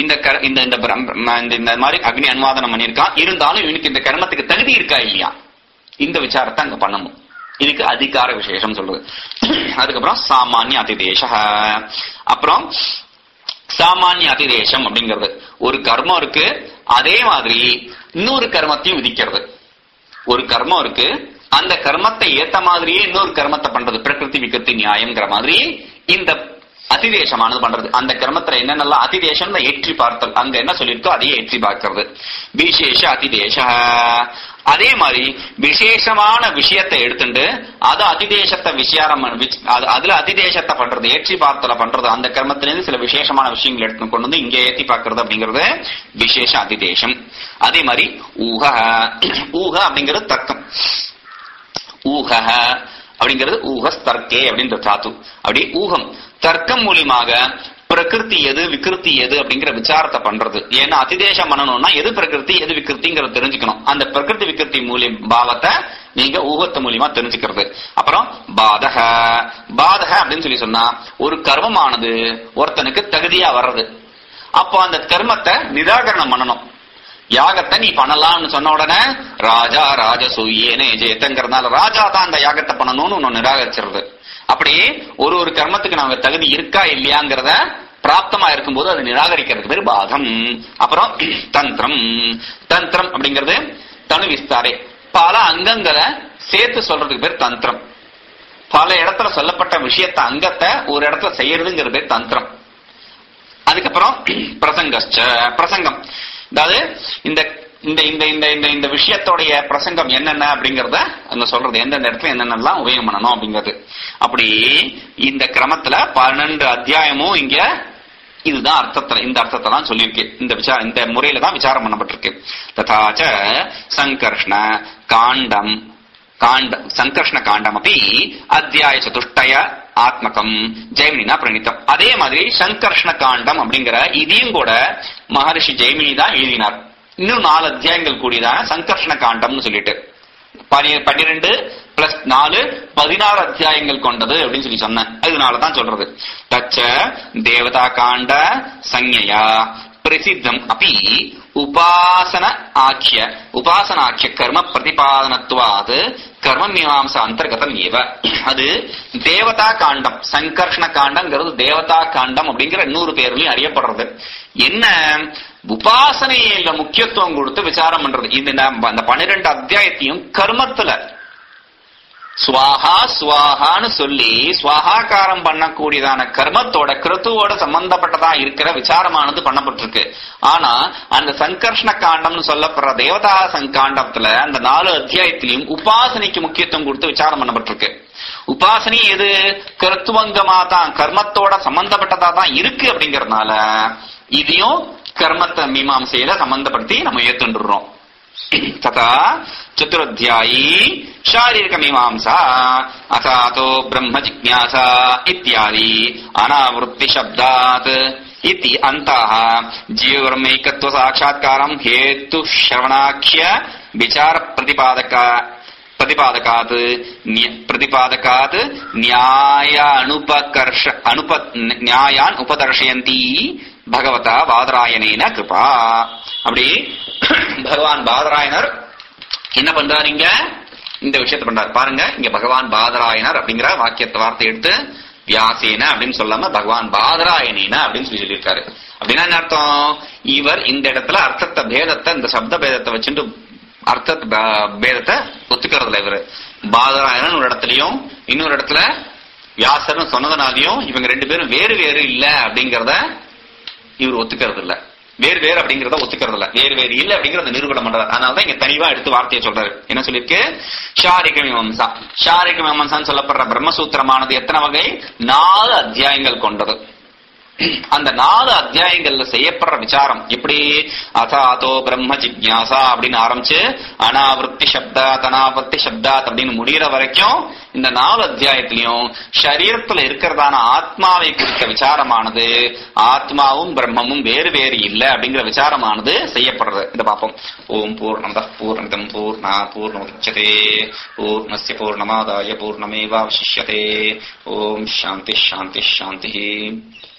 S2: இந்த மாதிரி அக்னி அன்வாதனம் பண்ணிருக்கான், இருந்தாலும் இவனுக்கு இந்த கர்மத்துக்கு தகுதி இருக்கா இல்லையா இந்த விசாரத்தை அங்க பண்ணணும். இதுக்கு அதிகார விசேஷம் சொல்றது. அதுக்கப்புறம் சாமானிய அதிதேச. அப்புறம் சாமானிய அதிதேசம் அப்படிங்கிறது ஒரு கர்மம் இருக்கு, அதே மாதிரி இன்னொரு கர்மத்தையும் விதிக்கிறது. ஒரு கர்மம் இருக்கு, அந்த கர்மத்தை ஏத்த மாதிரியே இன்னொரு கர்மத்தை பண்றது. பிரகிருதி விகிருதி நியாயம்ங்கிற மாதிரி இந்த அதிதேசமானது பண்றது. அந்த கர்மத்துல என்னென்னலாம் அதிதேசம் ஏற்றி பார்த்தல், அங்க என்ன சொல்லிருக்கோ அதையே ஏற்றி பார்க்கிறது. விசேஷ அதிதேச. அதே மாதிரி விசேஷமான விஷயத்தை எடுத்துட்டு அது அதிதேசத்தை விசாரம் அதுல அதிதேசத்தை பண்றது, ஏற்றி பார்த்தல பண்றது. அந்த கர்மத்திலிருந்து சில விசேஷமான விஷயங்கள் எடுத்து கொண்டு வந்து இங்கே ஏற்றி பார்க்கறது அப்படிங்கிறது விசேஷ அதிதேசம். அதே மாதிரி ஊக. ஊக அப்படிங்கிறது தர்க்கம். ஊக அப்படிங்கிறது ஊகஸ்தர்க்கே அப்படின்ற தாத்து. அப்படி ஊகம் தர்க்கம் மூலியமாக பிரகிருதி எது விகிருதி எது அப்படிங்கிற விசாரத்தை பண்றது. ஏன்னா அதிதேசம் பண்ணணும்னா எது பிரகிருதி எது விகிருத்திங்கிறத தெரிஞ்சுக்கணும். அந்த பிரகிருதி விகிருதி மூலியம் பாவத்தை நீங்க ஊகத்து மூலியமா தெரிஞ்சுக்கிறது. அப்புறம் பாதக. பாதக அப்படின்னு சொன்னா ஒரு கர்மமானது ஒருத்தனுக்கு தகுதியா வர்றது. அப்போ அந்த கர்மத்தை நிராகரணம் பண்ணணும். யாகத்தை நீ பண்ணலாம்னு சொன்ன உடனே ராஜா ராஜசூயேனே ஜெயத்தங்கிறதுனால ராஜா தான் அந்த யாகத்தை பண்ணணும்னு ஒன்னு நிராகரிச்சிருது. அப்படி ஒரு கர்மத்துக்கு நாங்க தகுதி இருக்கா இல்லையாங்கிறத பிராப்தமா இருக்கும்போது அது நிராகரிக்கிறதுக்கு பேர் பாதம். அப்புறம் தந்திரம். தந்திரம் அப்படிங்கிறது தனு விஸ்தாரே, பல அங்கங்களை சேர்த்து சொல்றதுக்கு பேர் தந்திரம். பல இடத்துல சொல்லப்பட்ட விஷயத்த அங்கத்தை ஒரு இடத்துல செய்யறதுங்கிற பேர் தந்திரம். அதுக்கப்புறம் பிரசங்கம். அதாவது இந்த இந்த இந்த இந்த இந்த விஷயத்தோடைய பிரசங்கம் என்னென்ன அப்படிங்கறத அங்க சொல்றது, எந்தெந்த இடத்துல என்னென்னலாம் உபயோகம் பண்ணணும் அப்படிங்கிறது. அப்படி இந்த கிரமத்துல 12 அத்தியாயமும் இங்க இதுதான் அர்த்தத்துல, இந்த அர்த்தத்தை தான் சொல்லியிருக்கு. இந்த முறையில தான் விசாரம் பண்ணப்பட்டிருக்கு. ததாச்ச சங்கர்ஷ்ண காண்டம் சங்கர்ஷ்ண காண்டம் அப்படி அத்தியாய சதுஷ்டய ஆத்மகம் ஜெய்மினா பிரணித்தம். அதே மாதிரி சங்கர்ஷ்ண காண்டம் அப்படிங்கிற இதையும் கூட மகரிஷி ஜெய்மினி தான் எழுதினார். இன்னும் 4 அத்தியாயங்கள் கூடியதான சங்கர்ஷ்ண காண்டம்னு சொல்லிட்டு 12 + 4 16 அத்தியாயங்கள் கொண்டது அப்படின்னு சொல்லி சொன்னேன். அதனாலதான் சொல்றது. தச்ச தேவதா காண்ட சஞ்ஞயா பிரசித்தம் அப்படி உபாசனாக்கிய கர்ம பிரதிபாதனத்துவாது கர்ம மீமாம்சா அந்தர்கதம் ஏவ. அது தேவதா காண்டம், சங்கர்ஷண காண்டம்ங்கிறது தேவதா காண்டம் அப்படிங்கிற இன்னொரு பேர்லயும் அறியப்படுறது. என்ன உபாசனையில முக்கியத்துவம் கொடுத்து விசாரம் பண்றது. இது அந்த 12 அத்தியாயத்தையும் கர்மத்துல ஸ்வாஹா ஸ்வாஹான்னு சொல்லி ஸ்வாஹாக்காரம் பண்ணக்கூடியதான கர்மத்தோட கிருத்துவோட சம்பந்தப்பட்டதா இருக்கிற விசாரமானது பண்ணப்பட்டிருக்கு. ஆனா அந்த சங்கர்ஷண காண்டம்னு சொல்லப்படுற தேவதா சங்காண்டத்துல அந்த 4 அத்தியாயத்திலையும் உபாசனைக்கு முக்கியத்துவம் கொடுத்து விசாரம் பண்ணப்பட்டிருக்கு. உபாசனை எது கிருத்துவங்கமா தான் கர்மத்தோட சம்பந்தப்பட்டதா தான் இருக்கு. அப்படிங்கறதுனால இதையும் கர்மத்தை மீமாம்சையில சம்பந்தப்படுத்தி நம்ம ஏத்துண்டுறோம். ததா சதுரத்தியாயி சாரீரிக மீமாம்சா அசாதோ பிரம்ம ஜிக்ஞாசா இத்தியாதி அனாவருத்தி சப்தாத் இதி அந்தः ஜீவபிரமைக்கத்வ சாட்சாத்காரம் ஹேத்து ஸ்ரவணாख्य விசார பிரதிபாதகாத் நியாயான் உபதர்ஷயந்தி பகவதா பாதராயணேன கிருபா. அப்படி பகவான் பாதராயணர் என்ன பண்றாரு, இங்க இந்த விஷயத்தை பண்றாரு பாருங்க. இங்க பகவான் பாதராயணர் அப்படிங்கிற வார்த்தை எடுத்து வியாசேன அப்படின்னு சொல்லாம பகவான் பாதராயணேன அப்படின்னு சொல்லியிருக்காரு. அப்படின்னா என்ன அர்த்தம், இவர் இந்த இடத்துல அர்த்தத்தை பேதத்தை இந்த சப்த பேதத்தை வச்சுட்டு அர்த்த பேதத்தை ஒத்துக்கிறதுல இவரு பாதராயணன் ஒரு இடத்துலயும் இன்னொரு இடத்துல வியாசர்னு சொன்னதுனாலையும் இவங்க 2 பேரும் வேறு வேறு இல்ல அப்படிங்கறத இவர் ஒத்துக்கிறது இல்ல. வேறு வேறு அப்படிங்கறத ஒத்துக்கிறது இல்ல, வேறு வேறு இல்ல அப்படிங்கறத நிரூபணம் பண்றாரு. அதனாலதான் இங்க தனிவா எடுத்து வார்த்தையை சொல்றாரு. என்ன சொல்லிருக்கு, ஷாரிக மீமாம்சா. ஷாரிக மீமாம்சான்னு சொல்லப்படுற பிரம்மசூத்திரமானது எத்தனை வகை, 4 அத்தியாயங்கள் கொண்டது. அந்த 4 அத்தியாயங்கள்ல செய்யப்படுற விசாரம் எப்படி, அசாதோ பிரம்ம ஜிக்ஞாசா அப்படின்னு ஆரம்பிச்சு அனாவருத்தி சப்தாத் அனாவர்த்தி சப்தாத் அப்படின்னு முடிகிற வரைக்கும் இந்த 4 அத்தியாயத்திலையும் சரீரத்துல இருக்கிறதான ஆத்மாவை குறித்த விசாரமானது ஆத்மாவும் பிரம்மமும் வேறு வேறு இல்லை அப்படிங்கிற விசாரமானது செய்யப்படுறது. இதை பார்ப்போம். ஓம் பூர்ணமதః பூர்ணமிதம் பூர்ணாத் பூர்ணமுதச்யதே பூர்ணஸ்ய பூர்ணமாதாய பூர்ணமேவாவசிஷ்யதே. ஓம் சாந்தி சாந்தி சாந்தி.